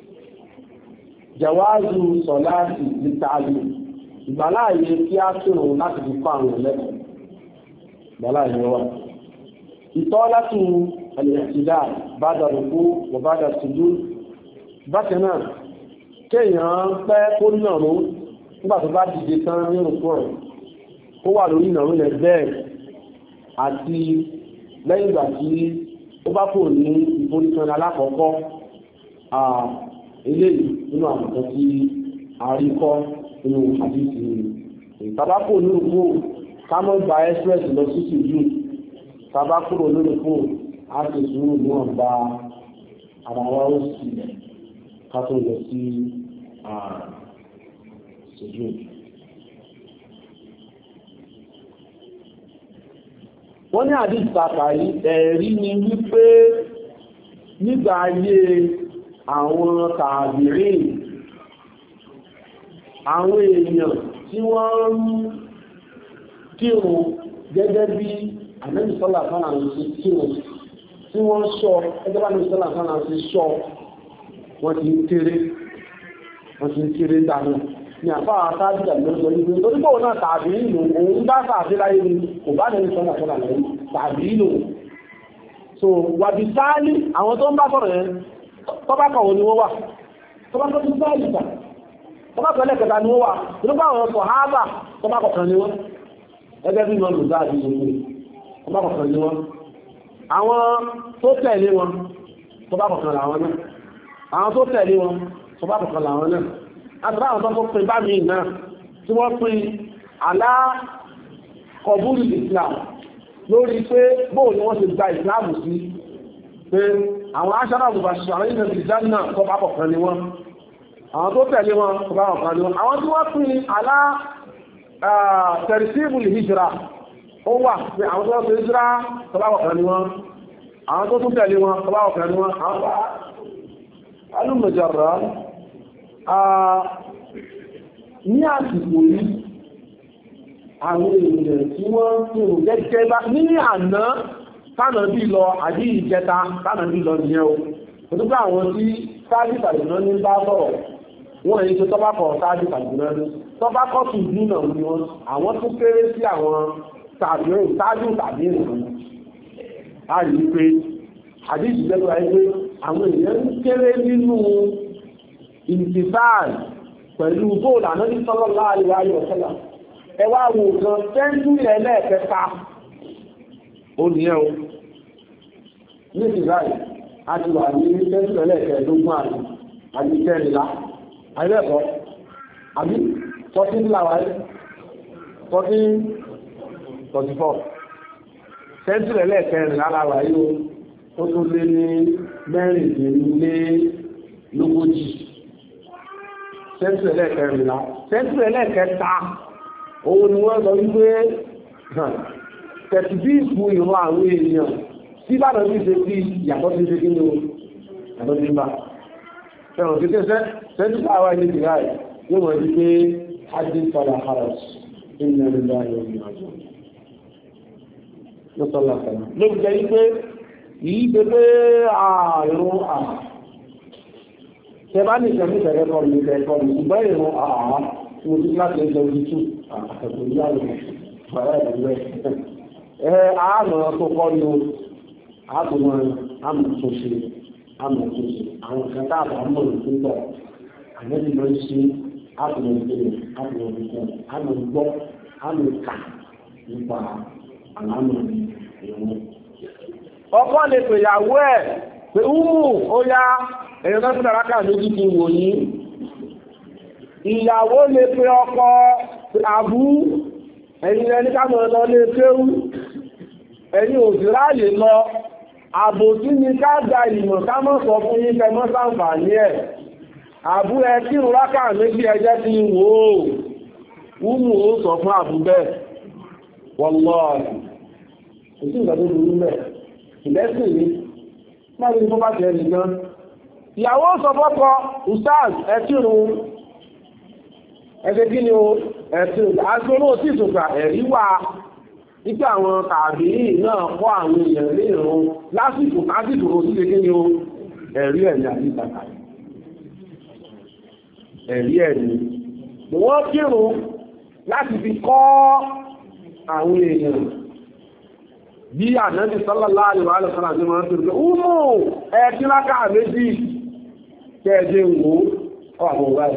Jawazu sọ̀láàtì ní tààlù ìgbàláàyè kí á kírun láti fi kọ́ àwọn ẹlẹ́kọ̀ọ́ ìgbàláàyè wà. Ìtọ́látù al-i'tidā ba'da rukū' wa ba'da sujūd bákan náà kéèyàn pẹ́ kó nàró nígbà tó bá dìde tán ní rúkú rẹ̀ kó wà lórí ìnàró rẹ̀ bẹ́ẹ̀ àti lẹ́yìn ìgbà tí ó bá kò ní ìforíkan alákọ̀ọ́kọ́ eléyìí nínú àmọ̀tán tí a rí kọ́ nínú àdísì tàbákò ní rúkú kámọ́ gba express lọ sí ṣùjú tàbákò ní rúkú a ti sùúrù níwọ̀n bá ara wa ó sì ká tó lọ sí ṣùjú. Wọ́n ní àdíjì tàkàrí ẹ̀rí ni wípé nígbà ayé àwọn tàbírí àwọn èèyàn tí wọ́n ń kírun gẹ́gẹ́ bí Ànábì sallallahu alaihi wasallam ṣe kírun tí wọ́n ṣọ́ ẹgbẹ́ bá Ànábì sallallahu alaihi wasallam ṣe ṣọ́ wọ́n ti ń kéré dànù ní àfá àtàdìjà lọ́jọ́ ìgbé torí bóò náà tàbí ìlú òun bá tàbí láyé ní kò bá lẹ́yìn sọ́nà sọ́nà lẹ́yìn tàbí ìlú so wàbí sáálì àwọn tó ń bá sọ̀rọ̀ yẹn tọ́bá kọ̀wọ́ ni wọ́n wà tọ́bá tó tún sáálì tà tọ́bá kọ̀lẹ̀ kẹta ni wọ́n wà tó bá wọn sọ̀ hábà tọ́bá kọ̀kan ni wọ́n ẹgbẹ́ bí wọn lò dáàbí gbogbo tọ́bá kọ̀kan ni wọ́n àwọn tó tẹ̀lé wọn tọ́bá kọ̀kan làwọn náà àwọn tó tẹ̀lé wọn tọ́bá kọ̀kan làwọn náà àtàrà àwọn tó pín bá mi náà tí wọ́n pín alákọ̀búrú Islam lórí pé bóò ni wọ́n ti gba Islam sí pé àwọn aṣára àbùbà ṣàwọn ilẹ̀ ìján náà tó bá kọ̀kan ni wọ́n àwọn tó tẹ̀lé wọn tó bá kọ̀kan ni wọ́n àwọn tí wọ́n pín tẹ̀rìsíbù hijra ó wà pé àwọn tó tẹ̀lé hijra tó bá kọ̀kan ni wọ́n àwọn tó tún tẹ̀lé wọn tó bá kọ̀kan ni wọ́n àwọn alùmọ̀jọ̀rọ̀ ní àsìkò yìí àwọn èèyàn tí wọ́n tó gẹ́gẹ́ bá ní àná tánà bí lọ àdí ìjẹta tánà bí lọ nìyẹn o òtúgbà àwọn tí sáàdì tàbíná ní bá sọ̀rọ̀ wọ́n èyí tó tọ́bá kọ̀ sáàdì tàbíná ní tọ́bá kọ́ tù nínà ní wọn àwọn tó kéré sí àwọn sáàdì tàbí ìrìn a rí pé àdí ìjẹta ẹgbẹ́ àwọn èèyàn kéré nínú ìtìsáàrì pẹ̀lú bóòlù ànábì sallallahu alaihi wasallam ẹwà wò kan tẹ́ńtúrì ẹlẹ́ẹ̀kẹta ó ní ẹ́ o ní ìtìsáàrì a ti wà ní tẹ́ńtúrì ẹlẹ́ẹ̀kẹẹ̀dógún àti kẹrìnlá àìlẹ́ẹ̀kọ́ àbí 14 láwáyé 1444 tẹ́ńtúrì ẹlẹ́ẹ̀kẹrìnlá láwáyé ó tún lé ní mẹ́rìndínlélógójì sẹ́ńtù ẹlẹ́ẹ̀kẹrìnlá sẹ́ńtù ẹlẹ́ẹ̀kẹta òun ni wọ́n lọ wípé tẹ̀sìbí ìfún ìran àwọn èèyàn tí bá lọ sí ṣe bí yàtọ̀ sí ṣe kí ní o yàtọ̀ sí bá ẹ̀rùn tí sẹ́ńtù àwọn ilé ìgbà rẹ̀ yóò wọ́n di pé adé sọ́lá harris inú ẹ̀rọ ìrìnàjò ló sọ́lá sọ́lá ló fi jẹ́ wípé yìí pé ààrùn àà tẹbá ní ìṣẹ́lú ìṣẹ́lẹ̀ kọ́ ní ẹ̀kọ́ ní ṣùgbọ́n ìrún àà mo ti láti ẹjọ́ orí tú àtẹ̀kù ìyáwó bàrá ìdúgbẹ́ àánà tó kọ́ ní àtùmọ̀ àmọ̀tòṣe àwọn kan táàbà mọ̀ ní púpọ̀ àmẹ́bí lọ sí àtùmọ̀ ìgbèrè àtùmọ̀ ìgbèrè àmọ̀ gbọ́ àmọ̀ ìkà nípa àlámọ̀ ìrún. Ọkọ lè pè ìyàwó ẹ̀ pé úmù ó yá ẹ̀yọ́ tó tún dárákà méjì kí wò yí. Ìyàwó lè pè ọkọ àbú ẹ̀yìn ẹni káàmọ̀ lọ lè kéwú ẹ̀yìn òsìráyè lọ àbòsí ni ká gba ìmọ̀ ká mọ́ sọ fún yín kẹ mọ́ ṣàǹfààní ẹ̀. Àbú ẹ kí ń rákà méjì ẹjẹ́ ti wò ó úmù ó sọ fún àbú bẹ́ẹ̀ wallahi òsì ìgbà tó burú mẹ́ ìlẹ́sìn ní máa ní bó bá jẹ́ nìkan. Ìyàwó sọ fọ́kọ ustaz ẹ̀tìrún ẹgbẹ́ kí ni ó ẹ̀tìrún agbóró tí ìtùgbà ẹ̀rí wà nígbà àwọn tàbí náà kọ́ àwọn èèyàn lè rún lásìkò kásìkò ó sí kí ni ó ẹ̀rí ẹ̀rí àti ìtàkà ẹ̀rí ẹ̀rí wọ́n kírun láti fi kọ́ àwọn èèyàn bí Ànábì sallallahu alaihi wa sallam máa ń tó rí ọmọ ẹ̀kí láká méjì kẹ́ẹ̀dẹ́ wò ọmọ wáyé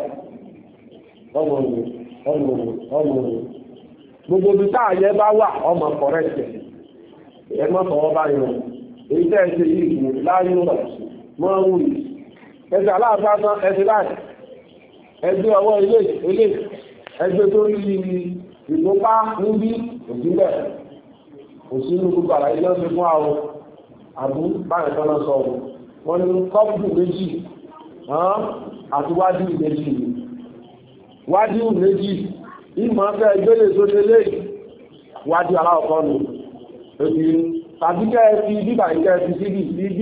ọmọ gbogbo bí táàyẹ bá wà ọmọ kọ̀rẹ́tẹ̀ ẹgbọ́n fọwọ́ bá yọ èyí tẹ́ ṣe yìí kù láyé mọ́ wùrì ẹsẹ̀ aláàfáà ẹsẹ̀ láì ẹgbẹ́ ọwọ́ ilé ẹgbẹ́ tó rí ìgbópá níbi òsínbẹ̀ òsínú gbogbo àlàyé lọ́sẹ̀ fún àwọn àbú báyìí tọ́lọ́ sọ wọ́n ní kọ́pù méjì àti wájú méjì wájú méjì ìmọ̀ fẹ́ ìgbélé tó lélẹ̀ wájú aláwọ̀kọ́ nù èdè tàbí kẹ́ fi bíbà ìkẹ́ fi síbi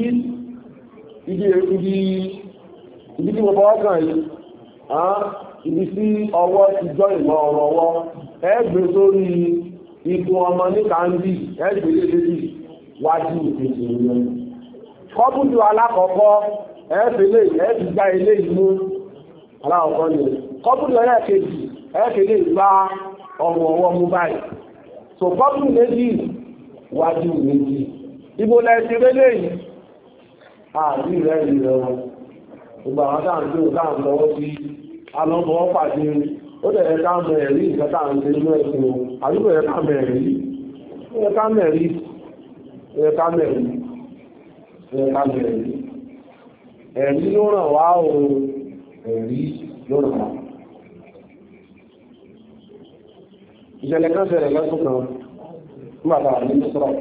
ibi tí mo bọ́ ọkàn yìí ibi tí ọwọ́ ti jọ ìmọ̀ ọ̀rọ̀ ọwọ́ ẹgbẹ́ sórí ikú ọmọ ní kàndí ẹgbẹ́ lélẹ́dì wájú ìpèsè ìrìn kọ́bùdù alákọ̀ọ́kọ́ ẹ̀ẹ́fẹ́lẹ́ ẹ̀ẹ́fì gbá ilé ìmú aláwọ̀kọ́ ni kọ́bùdù ẹlẹ́ẹ̀kejì ẹ̀ẹ́fẹ́lẹ́ ìgbá ọmọ ọwọ́ mú báyìí so kọ́bùdù méjì wájú méjì ibo lẹ́ẹ̀sì rẹ́lẹ́ yìí àrí rẹ̀ ìrẹ̀ wọn gbogbo àwọn táàndé ò táàndé lọ́wọ́ sí alọ́bọ̀ pàdé ó dẹ̀ káàmẹ̀ ẹ̀rí ìkẹta àti inú ẹ̀sìn àdúgbò ẹ̀káàmẹ̀ ẹ̀rí ló ràn wá ohun ẹ̀rí ló ràn wá. Ìṣẹ̀lẹ̀ kan ṣẹlẹ̀ lọ́sùn kan nígbàtà ní sọ́rọ̀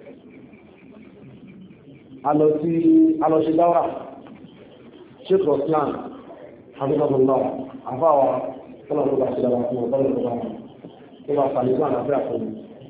alọ́sí dáwà ṣètò islam àdúgbàbọ̀lá àfáwà tọ́lọ̀lọ́gbà sí dáwà fún ọ̀tọ́lọ̀lọ́gbà tó bá sàlẹ̀gbà àfẹ́ àkọ́lù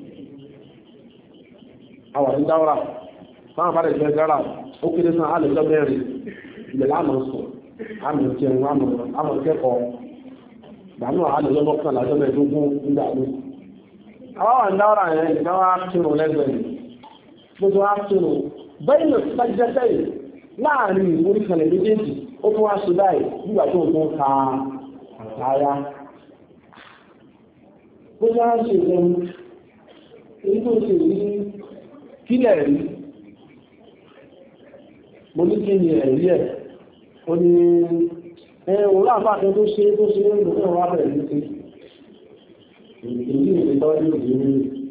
àwà ní dáwà máa bá rẹ̀ jẹ́ dára ó kéré sàn á lè jọ mẹ́rin ilẹ̀ lánàá sùn àmì ìkẹrùn àmì ìkẹ́kọ̀ọ́ ìgbàmù àlejò mọ́kànlá ọjọ́ mẹ́ẹ̀ẹ́dógún nígbà mi. àwọn wà ń dáwà yẹn ìdáwà kírun lẹ́gbẹ̀ẹ́ gbogbo wa kírun bẹ́ẹ̀ lọ sájẹ́tẹ́yì láàrin ìwúrí kalẹ̀ méjèèjì ó tún wá ṣe báyìí nígbà tó ń tún ka àtàyà ó yá ṣe ìlẹ́nu èyí tó ṣe ní kílẹ̀ rí mo ní kí ni ẹ̀rí ẹ̀ ó ní òun láàbàtẹ́ tó ṣe ń lò náà wá bẹ̀rẹ̀ ní sí èyí ìtọ́jú ìlú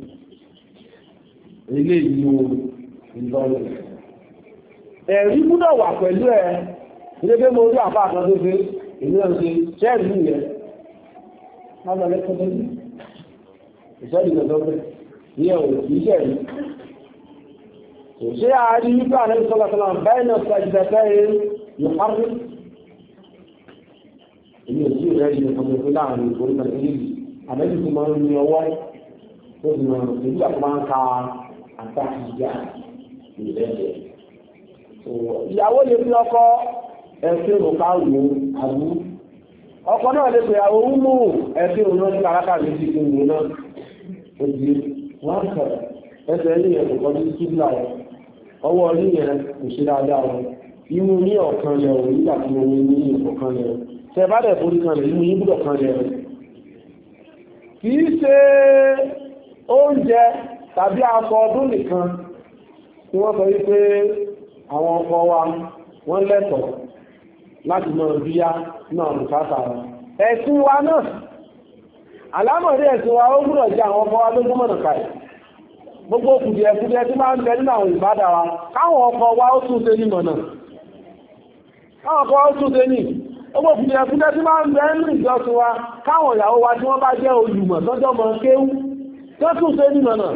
ilé ìlú ìtọ́jú ẹ̀rí múnà wà pẹ̀lú ẹ̀ ilé mo rí àpá àkàn tó fẹ́ ìlú ẹ̀ ṣe ṣẹ́ẹ̀rí ìyẹn lábẹ́ lẹ́kọ́tọ́ sí ìṣẹ́lì ìgbẹ̀dọ́gbẹ̀ ìyẹn ò kìí ṣẹ̀rí kò ṣe àárí wípé àrẹ ìsọ́lọ́sọ́lọ́ bẹ́ẹ̀ náà sàjìdẹ́fẹ́ yóò parí èyí ò sí ìrẹ́ ìyẹn kan tó láàrin ìforíkan ilé àbẹ́jì tó máa ń ní ọwọ́ tó ti máa ń tẹ̀lé àpá ń ka àtàkìjà ìrẹ́jẹ̀ ìyàwó lè fi ọkọ ẹ̀fẹ́ òkà wò àbú ọkọ náà lè pè àwọn ohun mú ẹ̀fẹ́ òun náà sí arákà méjì tó wò náà ó di wọ́n sọ̀rọ̀ ẹsẹ̀ ní ẹ̀kọ́ kọjú síbílà ọwọ́ ní ẹ̀ kò ṣe dáadáa wọn imú ní ọ̀kan lẹ̀ òun nígbà tí wọ́n ní ọ̀kan lẹ̀ tẹ bá dẹ̀ forí kan lẹ̀ imú yín gbọ́dọ̀ kan lẹ̀ kì í ṣe oúnjẹ tàbí aṣọ ọdún nìkan tí wọ́n sọ wípé àwọn ọkọ wa wọ́n lẹ́tọ̀ọ́ láti mọ̀ bíyá náà bùkátà wọn ẹ̀sìn wa náà alámọ̀dé ẹ̀sìn wa ó gbọ́dọ̀ jẹ́ àwọn ọkọ wa lógún mọ̀nà káyì gbogbo kùdìẹ̀kùdìẹ̀ tí máa ń bẹ nínú àwọn ìbádà wa káwọn ọkọ wa ó tún ṣe ní mọ̀nà káwọn ọkọ wa ó tún ṣe ní gbogbo kùdìẹ̀kùdìẹ̀ tí máa ń bẹ nínú ìjọsìn wa káwọn ìyàwó wa tí wọ́n bá jẹ́ olùmọ̀ tọ́jọ́ mọ̀ kéwú tó tún ṣe ní mọ̀nà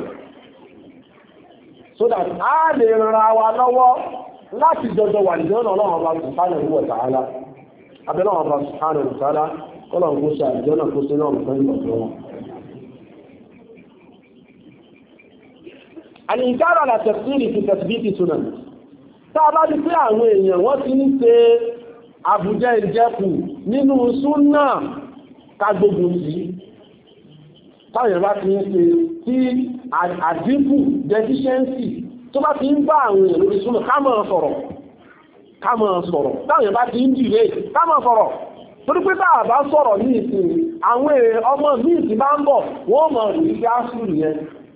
so that a lè ra wa lọ́wọ́ láti jọjọ wà nìjọ́ náà Ọlọ́run Ọba subhanahu wa ta'ala abẹ́lẹ́ Ọba subhanahu wa ta'ala kọ́lọ̀ ń kó ṣe àjọ náà kó ṣe náà fún ìgbọ̀jọ́ wọn. àlìkára àtẹ̀síìrì ti tẹ̀síbítì túnà tá a bá di pé àwọn èèyàn wọ́n ti ń ṣe àbújá ìjẹ́kù nínú súnà kágbógun sí táwọn bá ti ń ṣe tí àdínkù deficiency tó bá ti ń bá àwọn èèyàn lórí súnà ká máa sọ̀rọ̀ táwọn bá ti ń dìre ká máa sọ̀rọ̀ torí pé bá bá sọ̀rọ̀ ní ìsìn àwọn ọmọ ní ìsìn bá ń bọ̀ wọ́n mọ̀ rí gáàsù yẹn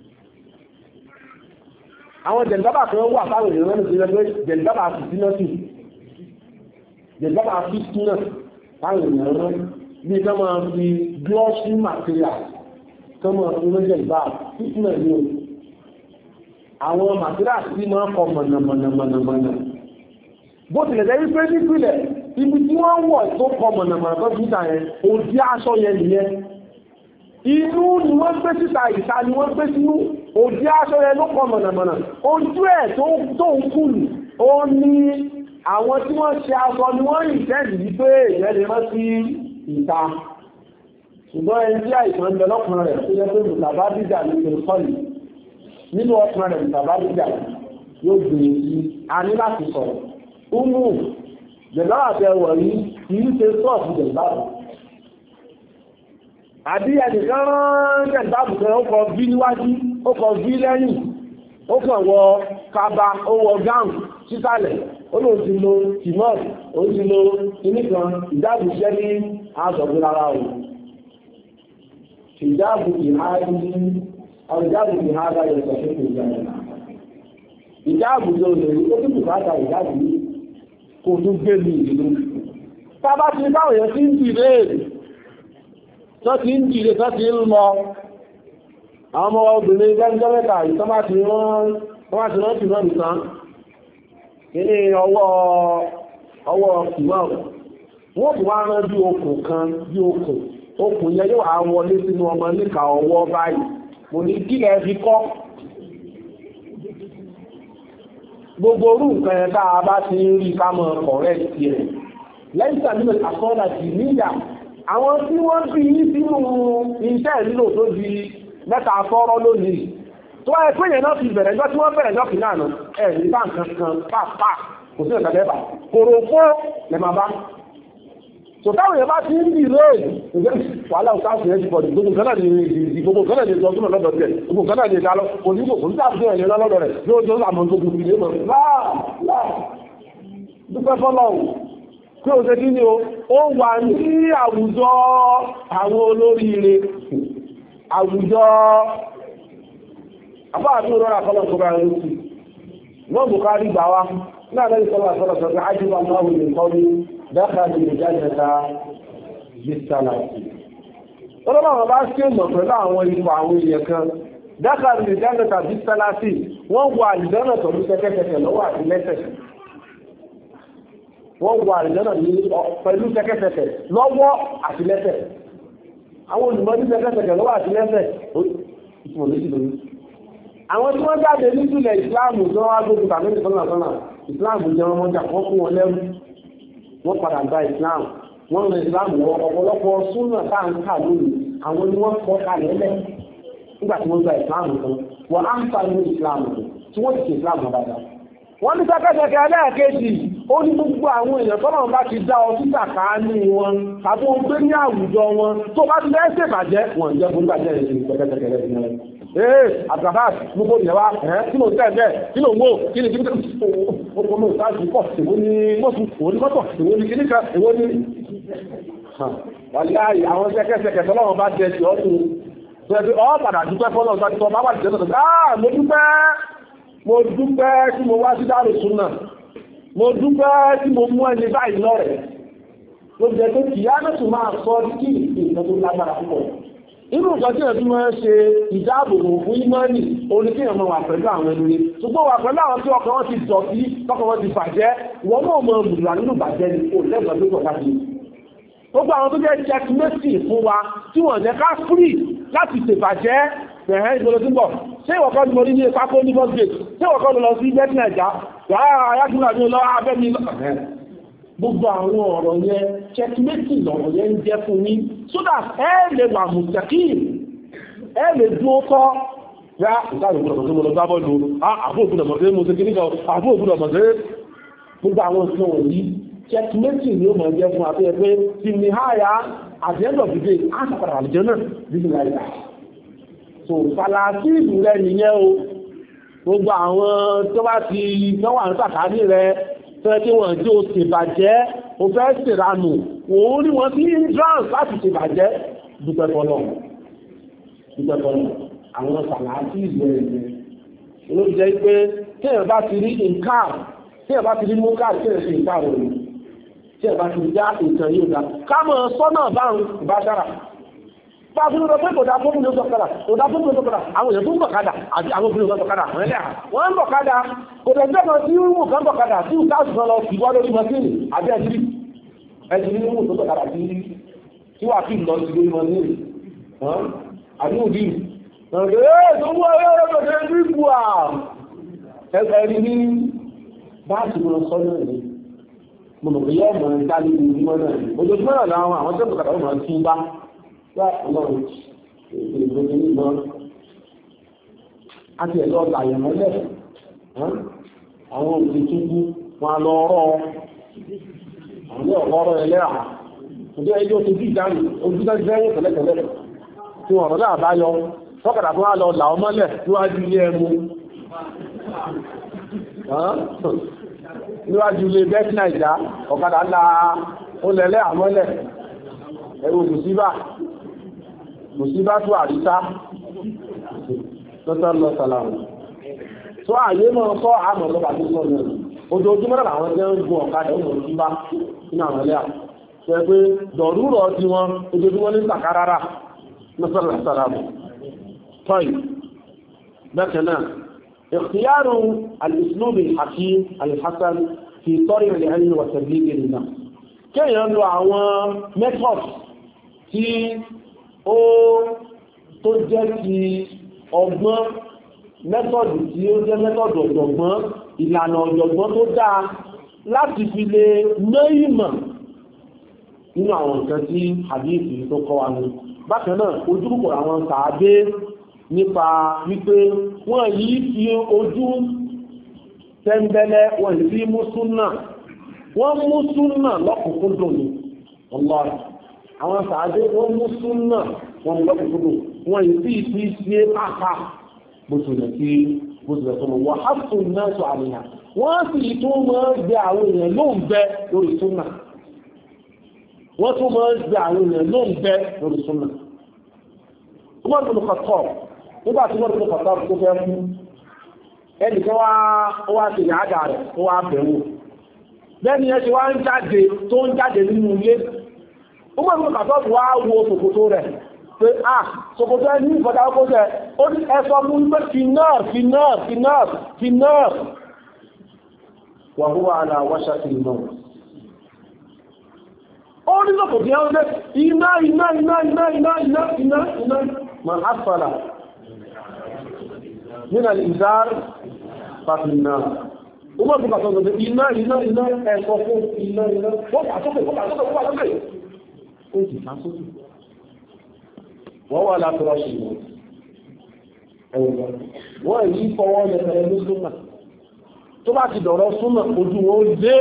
àwọn jẹ̀ǹdábà kan wà fáwọn èèyàn rẹ̀ nígbẹ́ pé jẹ̀ǹdábà fìtínọ́sì jẹ̀ǹdábà fìtínọ́ fáwọn èèyàn rẹ̀ bí kán máa fi glossy material kán máa fi rẹ́jẹ̀ ìbá fìtínọ́ ní o àwọn material tí máa kọ mọ̀nàmọ̀nàmọ̀nà bó tilẹ̀ jẹ́ wípé nípìnlẹ̀ ibi tí wọ́n wọ̀ tó kọ mọ̀nàmọ̀nà tó fi tàn yẹn òdí aṣọ yẹn nìyẹn inú ni wọ́n gbé síta ìta ni wọ́n gbé sínú òdí aṣọ yẹn ló kọ mọ̀nàmọ̀nà ojú ẹ̀ tó ń kùlù ó ní àwọn tí wọ́n ṣe aṣọ ni wọ́n rìn tẹ́lì wípé ìyẹn lè rán sí ìta ṣùgbọ́n ẹni tí àìsàn ń bẹ lọ́kùnrin rẹ̀ tó yẹ pé mùsàbá bíjà ní ìrìnkọ́lì nínú ọkùnrin rẹ̀ mùsàbá bíjà yóò gbìyànjú sí a ní láti sọ̀rọ̀ umu jẹ̀láwà tẹ wọ̀ yìí kì í ṣe sọ́ọ̀fù jẹ̀láwà àbí ẹnìkan rán jẹ̀láwà tẹ ó kọ bí níwájú ó kọ bí lẹ́yìn ó kàn wọ kaba ó wọ gáùn sísàlẹ̀ ó lóun ti lo tìmọ́t ó ti lo kìnnìkan ìdáàbò iṣẹ́ ní aṣọ̀gbìn lára o ìdáàbò ìhádìí ìdáàbò ìhádà yẹ sọ fún ìjáde ìdáàbò tó lè rí ó tún bùkátà ìdáàbò yìí kò tún gbé mi ìlú tábà ti báwọn èèyàn tí ń dìde tó ti ń dìde tó ti ń lọ àwọn ọmọ obìnrin gẹ́gẹ́ mẹ́ta ìtọ́ bá ti rán ti rán nìkan ní ọwọ́ kìmọ̀ wọ́n kò wá rán bí okùn kan bí okùn yẹn yóò wá wọlé sínú ọmọ níka ọwọ́ báyìí mo ní kílẹ̀ fi kọ́ gbogbo orú nǹkan ẹ̀ dáa bá ti ń rí ká mọ̀ ọ̀rẹ́ ti rẹ̀ lẹ́yìn tàbí àkọ́ọ̀dà jì níyà àwọn tí wọ́n bí sínú iṣẹ́ ìlú tó di mẹ́ta fọ́rọ́ lónìí tó wáyé pé yẹn náà fi bẹ̀rẹ̀ ẹjọ́ tí wọ́n bẹ̀rẹ̀ ẹjọ́ kìí àná ẹ̀ ní bá nǹkan kan pàápàá kò sí ìrìnàjò ẹ̀bà kòrò fún lẹ́mà bá tó táwọn yẹn bá ti ń dì lóè wàhálà òtáàfù yẹn ti pọ̀ gbogbo kan náà ní gbogbo kan náà ní ìjọ súnmọ̀ lọ́dọ̀ rẹ̀ gbogbo kan náà ní ìdálọ́ kò ní kò ní sáàbù yẹn lọ́dọ̀ rẹ̀ yóò tó àmọ́ gbogbo ìdílé mọ̀ láà dúpẹ́ fọ́lọ́hùn tí ó ṣe kí ni ó wà ní àwùjọ àwọn olóríire àwùjọ àbáàbí òrọ́rà kọ́lọ̀ tó bá rẹ̀ sí wọ́n Bukhari gbà wá náà lẹ́yìn sọ́lá sọ́lá sọ́lá ájíbà máa wù ní kọ́ ní dákàlì ìjájẹta jìsàlàtì ọlọ́wọ́n bá ṣe mọ̀ pẹ̀lú àwọn ipò àwọn èèyàn kan dákàlì ìjájẹta jìsàlàtì wọ́n wà ìdánà tọ̀lú kẹ́kẹ́kẹ́ lọ́wọ́ àti lẹ́sẹ̀ wọ́n wà ìdánà pẹ̀lú kẹ́kẹ́kẹ́ lọ́wọ́ àti lẹ́sẹ̀ àwọn olùmọ́dé kẹ́kẹ́kẹ́ lọ́wọ́ àti lẹ́sẹ̀ àwọn tí wọ́n jáde nípìnlẹ̀ ìsìláàmù tó wá gbogbo tàbí ìsọ́nà ìsìláàmù jẹ́ wọn mọ́jà wọ́n fún wọn lẹ́rú wọ́n padà gba ìsìláàmù wọ́n rẹ̀ ìsìláàmù wọ ọ̀pọ̀lọpọ̀ súnà táǹkà lónìí àwọn ni wọ́n kọ́ kalẹ̀ lẹ́ nígbà tí wọ́n gba ìsìláàmù kan wọ́n á ń fa ní ìsìláàmù tí wọ́n ti ṣe ìsìláàmù dáadáa wọ́n ní sẹ́kẹ́sẹ́kẹ́ ẹlẹ́ẹ̀kejì ó ní gbogbo àwọn èèyàn tọ́lọ̀ bá ti dá ọ sí sàkáání wọn tàbí ó gbé ní àwùjọ wọn tó bá ti lẹ́ ṣèbàjẹ́ wọn jẹ́ fún ìgbàjẹ́ ìsẹ́kẹ́sẹ́kẹ́ lẹ́yìn àgbàbáàs gbogbo ìyẹ̀wá kí ló tẹ́ bẹ́ẹ̀ kí ló wó kí ni kí ní ọkọ̀ mọ́ ìsáàjì pọ̀ èwo ni mọ́tò èwo ni mọ́tò èwo ni kíníkà èwo ni wàláyé àwọn sẹ́kẹ́sẹ́kẹ́ tọ́lọ́wọ́n bá jẹ́ ti ọ́tún tó ẹgbẹ́ ọ́ padà dúpẹ́ fọ́lọ́ ìsáàjì tó bá wà jẹ́ tọ́tọ́ mo dúpẹ́ tí mo wá sí dárò súnà mo dúpẹ́ tí mo mú ẹni báyìí lọ́rẹ̀ ló jẹ́ pé kìí á mẹ́sùn máa sọ kí ìpín tó lágbára púpọ̀ inú nǹkan tí ẹ̀dùn máa ń ṣe ìdáàbòbò fún ìmọ́nì oníkéèyàn máa wà pẹ̀lú àwọn ẹni ṣùgbọ́n wà pẹ̀lú àwọn tí ọkàn wọn ti dọ̀tí tọkàn wọn ti bàjẹ́ ìwọ náà mọ mùdùrà nínú bàjẹ́ ni kò lẹ́gbàá tó kọ̀ọ̀ká sí gbogbo àwọn tó jẹ́ checkmate fún wa tí wọ́n jẹ́ ká free láti ṣèbàjẹ́ ẹ̀hẹ́ ìgbòho tí ń bọ̀ ṣé ìwọ̀kọ́ ni mo rí ní pápó ní bọ́sgate ṣé ìwọ̀kọ́ ni lọ sí bẹ́tì nàìjà wàá ayájúmọ̀ àti lọ abẹ́mi gbogbo àwọn ọ̀rọ̀ yẹn checkmate lọ̀rọ̀ yẹn ń jẹ́ fún yín so that ẹ lè wà mùsẹ̀kín ẹ lè dúó tọ́ yá ìsáàrùn òkúrọ̀ tó mọ́ lọ gbá bọ́ọ̀lù àfóòkúrọ̀ mọ̀ sí mo ṣe kíníkà àfóòkúrọ̀ mọ̀ sí gbogbo àwọn ìṣẹ́ wọ̀nyí checkmate ni ó mọ̀ jẹ́ fún àti ẹgbẹ́ tí ní háyà at the end of the day àṣàpàdà àlùjẹ́ náà bí i láìka so fàlàsí ìlú rẹ nìyẹn o gbogbo àwọn tó bá ti tọ́wà ń sàkárí rẹ fẹ́ kí wọ́n jí o ṣèbàjẹ́ o fẹ́ ṣèranù òun ní wọ́n sí entrance láti ṣèbàjẹ́ dúpẹ́ fọ́lọ́ àwọn fàlàsí ìlú rẹ nìyẹn ló jẹ́ pé tí ẹ̀ bá ti rí nǹkan tí ẹ̀ bá ti rí mú káà tí ẹ̀ ṣe nǹkan rẹ̀ tí ẹ̀ bá ti já ìtàn yóò dá káàmọ̀ sọ́nà báhùn bá dára bá fún ọdọ́ pé kò dá fún ìlú sọ́kàdà kò dá fún ìlú sọ́kàdà àwọn èèyàn tó ń bọ̀kadà àti àwọn obìnrin kan bọ̀kadà wọ́n ń bọ̀kadà kò dẹ̀ jẹ́ kan tí wọ́n kan bọ̀kadà tí ó káàsì kan lọ sí wá lórí mọ́sílì àbí ẹ̀jìrí ní wọ́n tó bọ̀kadà tí wà fí lọ sí lórí mọ́sílì àbí òdì ẹ̀rí ní báàsì mọ́ sọ́nà rẹ̀ mọ̀mọ̀ pé yọ́ mọ̀ ń dá ní ojúmọ́ náà ojoojúmọ́ náà láwọn àwọn tó bọ̀kadà wọ́n máa tún bá wá ọlọ́run ìgbòho nígbà àti ẹ̀lọ́ àyẹ̀mọ́lẹ̀ àwọn òbí túnkú wọn lọ ọ̀rọ̀ ẹlẹ́ra ọjọ́ ẹjọ́ tó bí ìdáni ojúdájú fẹ́rẹ́ tẹ̀lẹ́tẹ̀lẹ́ tí wọ́n rọ̀dá àbáyọ fọ́kàdà fún àlọ́ làwọn mọ́lẹ̀ níwájú ilé ẹmu níwájú ilé bẹ́ẹ̀tì nàìjá ọ̀kadà ńlá ó lẹ́lẹ́ àmọ́lẹ̀ ẹ̀rù mùsíbá tó àrísá lọ́tọ́ lọ sàlàmù tó àyè mọ́ sọ́ àmọ̀ lọ́pàá tó sọ́nà ojoojúmọ́ náà àwọn jẹ́ ń gun ọ̀kadà ọmọ mùsíbá nínú àwọn ẹlẹ́à ṣe pé dọ̀rúrọ̀ tí wọ́n ojoojúmọ́ ní sàkárárà lọ́tọ́ lọ sàlàmù tọ́yì bẹ́ẹ̀ اختيار الاسلوب الحكيم الحسن في طريق العلم وتبليغ الناس kéèyàn lo àwọn method tí ó tó jẹ́ ti ọgbọ́n method tí ó jẹ́ method ọ̀jọ̀gbọ́n ìlànà ọ̀jọ̀gbọ́n tó dáa láti fi lè ná ìmọ̀ nínú àwọn nǹkan tí hadithi tó kọ́ wa ní bákan náà ojúkòkò àwọn sàábé nípa wípé wọ́n yìí fi ojú tẹ́ńbẹ́lẹ́ wọ́n yìí fi mú súnnà wọ́n mú súnnà lọ́kùnkúndùn ní ọlọ́rọ̀ àwọn sàádé wọ́n mú súnnà wọ́n lọ́kùnkúndùn wọ́n yìí fi fi ṣe pàpà bóṣùlẹ̀ tó mọ̀ wọ́n hapun náà sọ àríyà wọ́n sì tó mọ́ gbé àwọn èèyàn ló ń bẹ lórí súnnà wọ́n tó mọ́ gbé àwọn èèyàn ló ń bẹ lórí súnnà Umar bin Khattab nígbà tí Umar bin Khattab tó fẹ́ fún ẹnìkan wá sí ìyáàdà rẹ̀ ó wá bẹ̀wò bẹ́ẹ̀ni ẹ ṣe wá ń jáde tó ń jáde nínú ilé Umar bin Khattab wá wo ṣòkòtò rẹ̀ pé ṣòkòtò ẹni ìfọ̀dá ọkọ̀ rẹ̀ ó ní ẹsọ mú pé finnar wa huwa ala washati al-maut ó ní ṣòkòtò yẹn ó ní iná man asfala min al-izar fa fi an-nar ó mọ́ bí pàtàkì ọ̀dọ̀ iná ẹ̀kọ́ fún iná wọ́n pàtàkì ó ti sásókè wọ́n wà látọ́rọ̀ sí ẹ̀wọ̀n wọ́n èyí fọwọ́ lẹ́fẹ̀ẹ́ ní súnmà tó bá ti dọ̀rọ̀ súnmà ojú wọn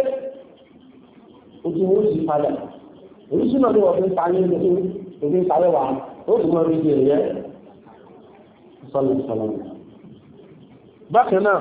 ó sì padà èyí súnmà ní wọ́n fi ń ta ní ẹgbẹ́ ìtàwẹ́wà ó sì mọ́ rí jẹ́ ẹ̀yẹ́ sọ́lọ̀sọ́lọ̀ bákan náà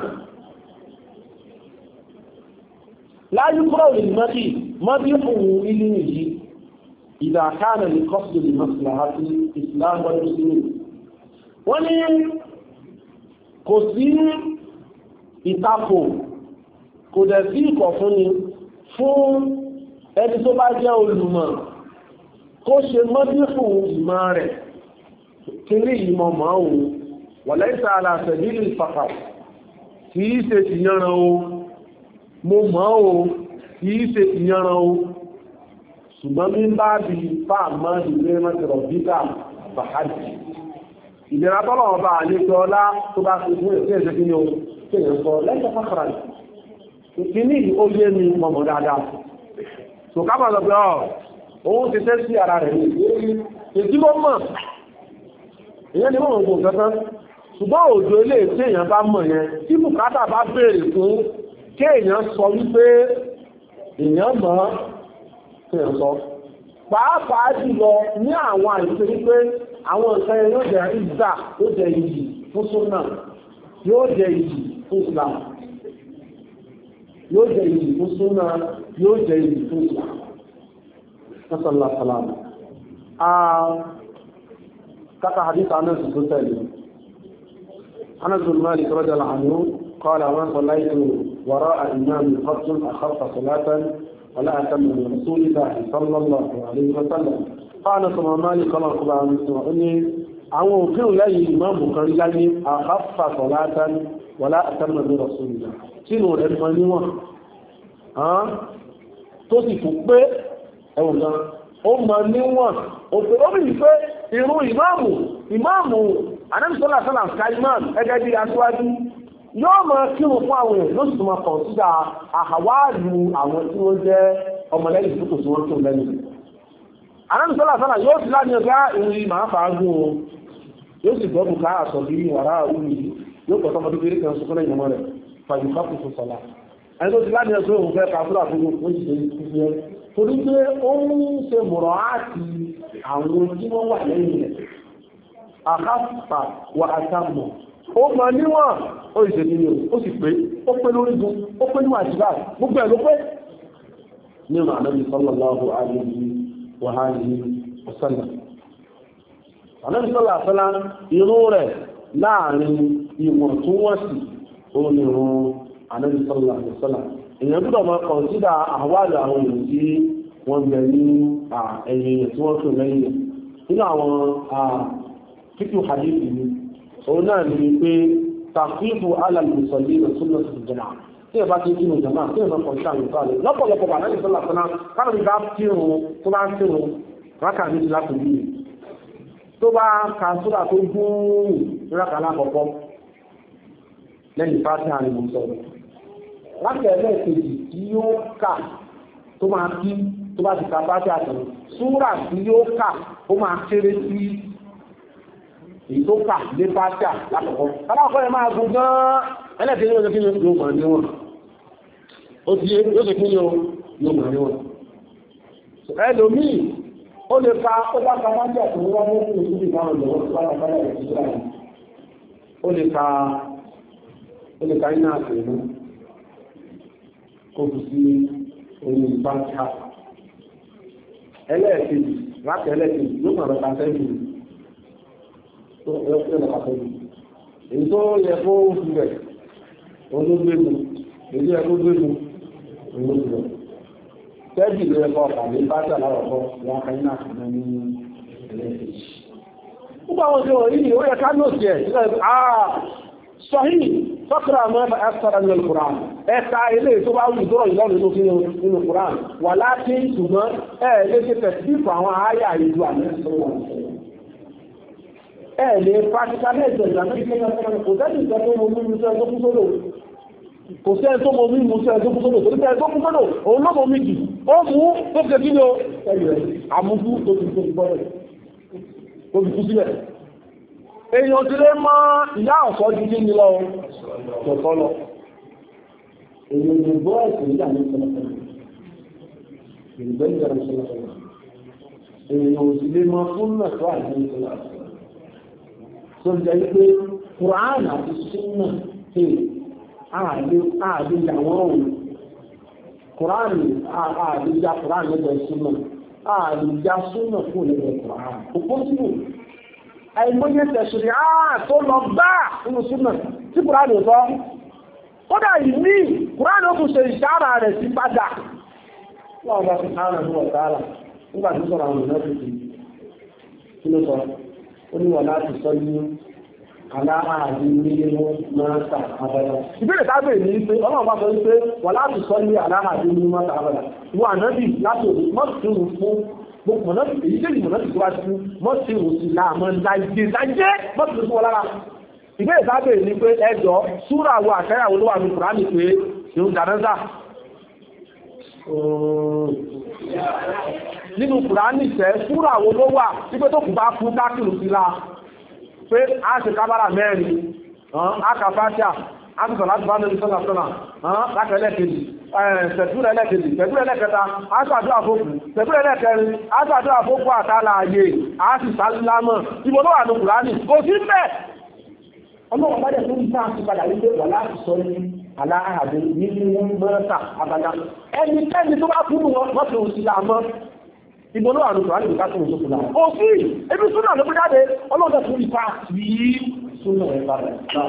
láyé kúrò ìlúmọ́dí mọ́dí fún ilé yìí ìdàkánà ní kọ́sùlù ní maslahati islam wal muslimin wọ́n ní kò sí ìtakò kò dẹ̀ sí ìkọ̀fúnni fún ẹni tó bá jẹ́ olùmọ̀ kó ṣe mọ́dí fún ìmọ̀ rẹ̀ kíní ìmọ̀ máa wò wọ̀lẹ́sà aláṣẹ̀dínlẹ̀ ìfàkà kìí ṣe ti yánran o mo mọ̀ o kìí ṣe ti yánran o ṣùgbọ́n bí bá bí fáàmà ìlé mẹ́tẹ̀rọ̀ bíkà bàhájì ìdẹ̀ra tọ́lọ̀ ọba àlejò ọlá tó bá fi fún ẹ̀sẹ̀ ẹ̀sẹ̀ kí ni o kí ni sọ lẹ́sẹ̀ fàkàrà ìkíní ó yé mi mọ̀mọ̀ dáadáa so ká máa lọ pé òun ti tẹ́ sí ara rẹ̀ ní èdí ló mọ̀ ìyẹn ni wọ́n gbogbo gẹ́gẹ́ ṣùgbọ́n òjò ilé tí èèyàn bá mọ̀ yẹn tí bùkátà bá béèrè fún kí èèyàn sọ wípé èèyàn mọ̀ kí èèyàn sọ pàápàá jùlọ ní àwọn àìsí wípé àwọn nǹkan yẹn yóò jẹ́ ìgbà yóò jẹ́ iyì fún súnà yóò jẹ́ iyì fún Islam yóò jẹ́ iyì fún súnà yóò jẹ́ iyì fún Islam sallallahu alaihi wasallam كما حديث عن أنس بن مالك أنس بن مالك رضي الله عنه قال ما صليت وراء إمام قط أخف صلاة ولا أتم من رسول الله صلى الله عليه وسلم قال صلى مالك قال قال عن إني àwọn òfin lẹ́yìn ìmáàmù kan rí láyé àkáfà sọ̀látán wọlá àtàmà ní rasulillah sínú rẹ̀ mọ́ níwọ̀n tó sì fún pé ẹwọ̀n gan ó mọ́ níwọ̀n òfin ó rí pé irú ìmáàmù anẹ́mìsọ́lá sọ́lá ká ìmáàmù ẹgẹ́ bí aṣíwájú yóò mọ̀ kírun fún àwọn èèyàn ló sì tún máa kàn sídà àhàwáàlù àwọn tí wọ́n jẹ́ ọmọlẹ́yìn tó kò sí wọ́n tó lẹ́nu anẹ́mìsọ́lá sọ́lá yóò sì láti ọgá ìrìn máa fàágùn o yóò sì gbọ́ bùká àṣọ bí wàrà òní yóò pọ̀ tọmọdé kéré kan sọkún lẹ́yìn ọmọ rẹ̀ fàyùká kò fún sọ́lá ẹni tó ti láti ẹ̀sọ́ òun fẹ́ kàfúrà fún òun sì ṣe é torí pé ó ń ṣe mọ̀rọ̀ àti àwọn tí wọ́n wà lẹ́yìn rẹ̀ àkáfà wà àtàmọ̀ ó mọ̀ níwọ̀n ó ìṣẹ́ nínú ó sì pé ó pé lórí gun ó pé níwọ̀n àti báyìí gbogbo ẹ̀ ló pé ní ọmọ Ànábì sallallahu alaihi wa alihi wa sallam Ànábì sallallahu alaihi wa sallam irú rẹ̀ láàrin ìwọ̀ntúnwọ̀nsì ó ní irun Ànábì sallallahu alaihi wa sallam èèyàn gbọ́dọ̀ máa kọ̀nsídà àwárí àwọn èèyàn tí wọ́n bẹ̀ ní ẹ̀yìn tí wọ́n tún lẹ́yìn nínú àwọn fíkú hadithi ni òun náà ní pé tàfíìfù alàlùsọ̀lì rẹ̀ súnmọ́ sí ìjọba tí ẹ bá ti kí ní ìjọba tí ẹ máa kọ̀nsídà àwọn ìfàlẹ̀ lọ́pọ̀lọpọ̀ bà láti sọ́lá sọ́lá káàdì bá kírun tó bá ń kírun rákà méjì láti bí tó bá ka sódà tó gún rákà lákọ̀ọ́kọ́ lẹ́yìn fásitì àrùn sọ̀rọ̀ láti ẹlẹ́ẹ̀kejì tí yóò kà tó máa kí tó bá ti ka bá jẹ́ àtẹ̀rẹ̀ súrà tí yóò kà ó máa kéré sí èyí tó kà lé bá jà lákọ̀ọ́kọ́ alákọ̀ọ́ ẹ̀ máa gùn gan-an ẹlẹ́ẹ̀kejì yóò ṣe kí ni yóò mọ̀ níwọ̀n ó ti yóò ṣe kí ni yóò mọ̀ níwọ̀n ẹlòmíì ó lè ka ó bá ka bá jà tó wọ́n mú kí ní ìbáwọn lọ́wọ́ tó bá bá jà tó rà ó lè ka iná àtẹ̀rẹ̀ kó fi sí orí ìbáńkà ẹlẹ́ẹ̀kejì láti ẹlẹ́ẹ̀kejì yóò kàn lọ́ta sẹ́yìn tó ẹ̀kọ́ lọ́ta sẹ́yìn èyí tó yẹ kó fi rẹ̀ olóògbénu èyí yẹ kó gbénu olóògbé tẹ́jì ló yẹ kọ́ ọ̀pá ní bájà láwọ̀kọ́ wọn kan ní àkànná ní ẹlẹ́ẹ̀kejì. púpọ̀ àwọn ọjọ́ yìí ó yẹ ká lóòtì ẹ̀ sọ́hìn fọ́kàrà mẹ́fà ẹ́sàrà ní al-Qur'an ẹ̀ka ilé tó bá wù dọ́rọ̀ ìlọ́rọ̀ nínú Qur'an wà láti ṣùgbọ́n ẹ̀ẹ́lẹ́ ṣe tẹ̀sífù àwọn ààyà ìlú àmẹ́sọ̀rọ̀ ẹ̀ẹ́lẹ́ pàtíkálẹ̀ẹ̀sẹ̀ ìgbàmẹ́sọ̀rọ̀ kò tẹ́lẹ̀ ìgbà tó mọ mímú sí ẹjọ́ kúsọ́lò kò sí ẹjọ́ mọ mímú sí ẹjọ́ kúsọ́lò torí pé ẹjọ́ kúsọ́lò òun lọ́mọ méjì ó mú tó ṣe kí ni ó àmúfú tó ti kú sílẹ̀ èèyàn ti lé mọ́ ìyá ọ̀sọ́ jíjí ní lọ tọ̀tọ́ lọ èèyàn ti gbọ́ ẹ̀sìn ìyá ní sọ́lọ́sọ́lọ́ ìgbẹ́ ìyá ní sọ́lọ́sọ́lọ́ èèyàn ti lé mọ́ fún mẹ́tọ́ àti ní sọ́lọ́sọ́lọ́ tó jẹ́ pé Kùránì àti súnà tí ààbí àwọn òun Kùránì ààbíjá Kùránì lẹ́gbẹ̀ẹ́ súnà ààbíjá súnà fún lẹ́gbẹ̀ẹ́ Kùránì òpó sínú àìmọ́yẹ́ tẹ̀sùrì tó lọ bá inú súnà tí Kùránì sọ ó dà ìní Kùránì ó kù ṣe ìṣàrà rẹ̀ sí padà wọ́n bá ti sáàrà ní ọ̀tàrà nígbàtí sọ̀rọ̀ àwọn ìrìnà tó kí ló sọ ó ní wà láti sọ ní aláàbí nínú mọ́ta abẹ́dá. Ìbéèrè tábìlì ní pé ọlọ́run bá sọ wípé wà láti sọ ní aláàbí nínú mọ́ta abẹ́dá. Wọ́n ànábì láti òní mọ́tìrù fún gbogbo mọ̀nàbì èyí tẹ́lì mọ̀nàbì tó wá sí mọ́tìrù sí láàmọ́ láìjẹ́ mọ́tìrù fún wọn lára. Ìbéèrè tábìlì ní pé ẹjọ́ súrà wo àkẹ́yàwó ló wà ní Kùránì pé ìrun jánásà. Nínú Kùránì tẹ́ súrà wo ló wà wípé tó kù bá fún kákìrù sí láà pé a ṣe kábára mẹ́rin akàfáṣà àtìsọ̀ láti bá lórí sọ́nà sọ́nà lákẹ̀ẹ́lẹ́kejì tẹ̀gbúrẹ́lẹ́kẹta aṣàdúrà fókù tẹ̀gbúrẹ́lẹ́kẹrin aṣàdúrà fókù àtàlà ayé àṣìṣàlámọ̀ ìbò ló wà ní Kùránì kò sí mẹ́ ọlọ́wọ́ bá jẹ́ tó ń sáà sí padà wípé wà láti sọ ní aláàbò nínú mọ́ta abada ẹnikẹ́ni tó bá kúrò wọn mọ́tò sí láàmọ́ ìbò ló wà ní Kùránì ìgbà tó ń tó kùnà ó sí ebi súnà ló jáde ọlọ́dẹ̀ tó rí pa sí súnà ẹ̀ padà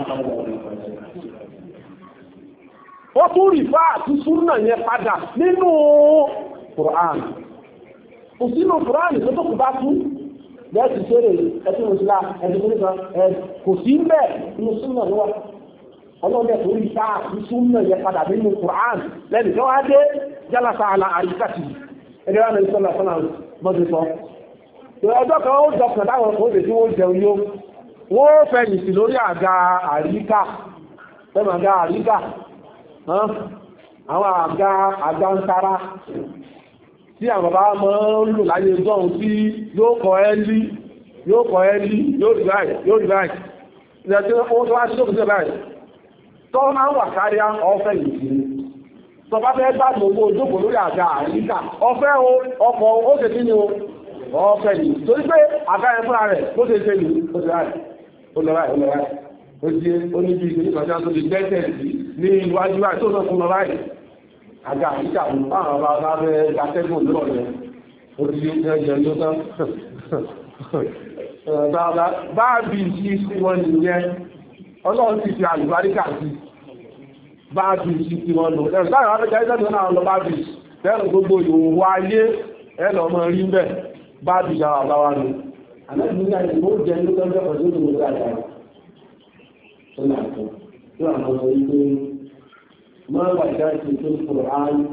ó tún rí pa sí súnà yẹn padà nínú Kùránì kò sínú Kùránì tó tó kù bá tú bẹ́ẹ̀ sì ṣeré ẹtí mùsùlá ẹtí mùsùlá kò sí bẹ́ẹ̀ nínú súnà ló wà ọlọ́dẹ̀ tó rí pa sí súnà yẹn padà nínú Kùránì lẹ́nu tó wá dé jálásà àlà àríkàtì ẹgbẹ́ wọn lè sọ́nà sọ́nà mọ́sí sọ. ọjọ́ kan ó dọ̀kàn táwọn kò lè tí wọ́n jẹun yó wọ́n fẹ̀yìn sí lórí àga àríkà fẹ́mọ̀ àga àríkà àwọn àga ń tara tí àwọn bàbá mọ́ ń lò láyé jọun tí yóò kọ ẹ́lí yóò rí báyìí ilẹ̀ tí ó tó wá sí òkúté báyìí tọ́ máa ń wà kárí ọ́fẹ́yìn sí tọba fẹ́ bá gbogbo òjòkó lórí àga àríkà ọfẹ́ ọkọ̀ ó ṣe kí ni ọfẹ́ ni torí pé àga ẹ̀ fúnra rẹ̀ ó ṣe ṣe ní ó ṣe ráì ó lọ ráì ó ṣe ó ní bí ìṣẹ́lẹ̀ ìgbàjá tó lè gbẹ́tẹ̀ sí ní iwájú ráì tó náà fún lọ ráì àga àríkà fún àwọn bàbá fẹ́ gàtẹ́gùn lọ́rọ̀ rẹ̀ ó ti yóò jẹ́ yóò tán bá bí sí wọn nìyẹn ọlọ́run ti fi àlùbáríkà sí báàbì sí ti wọn lò ẹ̀rùn láàrín afẹ́kẹ́ ẹgbẹ́ náà lọ báàbì lẹ́rùn gbogbo ìwòwò ayé ẹ̀nà ọmọ rí mẹ́ báàbì dáwà báwá ní àlẹ́bìnrin àti ìwò jẹ́ ní lọ́jọ́ pẹ̀lú ìwò dáadáa tó náà tó tó àwọn ọmọ ìgbé máa wà jáde tó kùrọ̀ áyí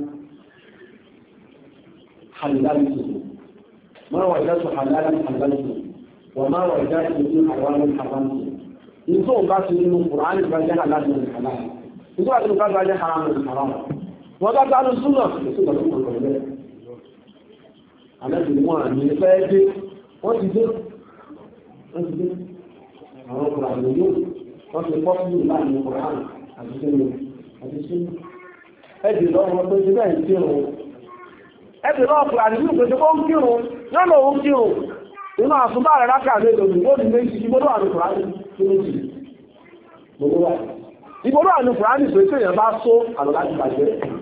hàlìláìsì máa wà jáde hàlìláìsì wà máa wà jáde tó àwọn hàlìláìsì nítorí bá ti nínú kùrọ̀ áyí bá jẹ́ hàlìláìsì ìgbà tí ó bá bá jẹ́ haram ní haram wọ́n bá gbánú súnà ìsúnà tó kọ̀ọ̀kọ̀ rẹ̀ alẹ́bìnrin wọn àmì ẹgbẹ́ dé wọ́n ti dé àwọn ọkùnrin àmì yóò wọ́n ti pọ́ sí láàrin ọkùnrin àti sínú ẹbì lọ́wọ́ pé ti bẹ́ẹ̀ kírun ẹbì lọ́wọ́ ọkùnrin àmì yóò pèsè kó ń kírun yóò lò ó ń kírun inú àfúnbà rẹ̀ rákà lè lòdì ó di méjì ìgbódò àmì ìbòrò àánú Kùránì pé tí èèyàn bá só àlọ́ láti bàjẹ́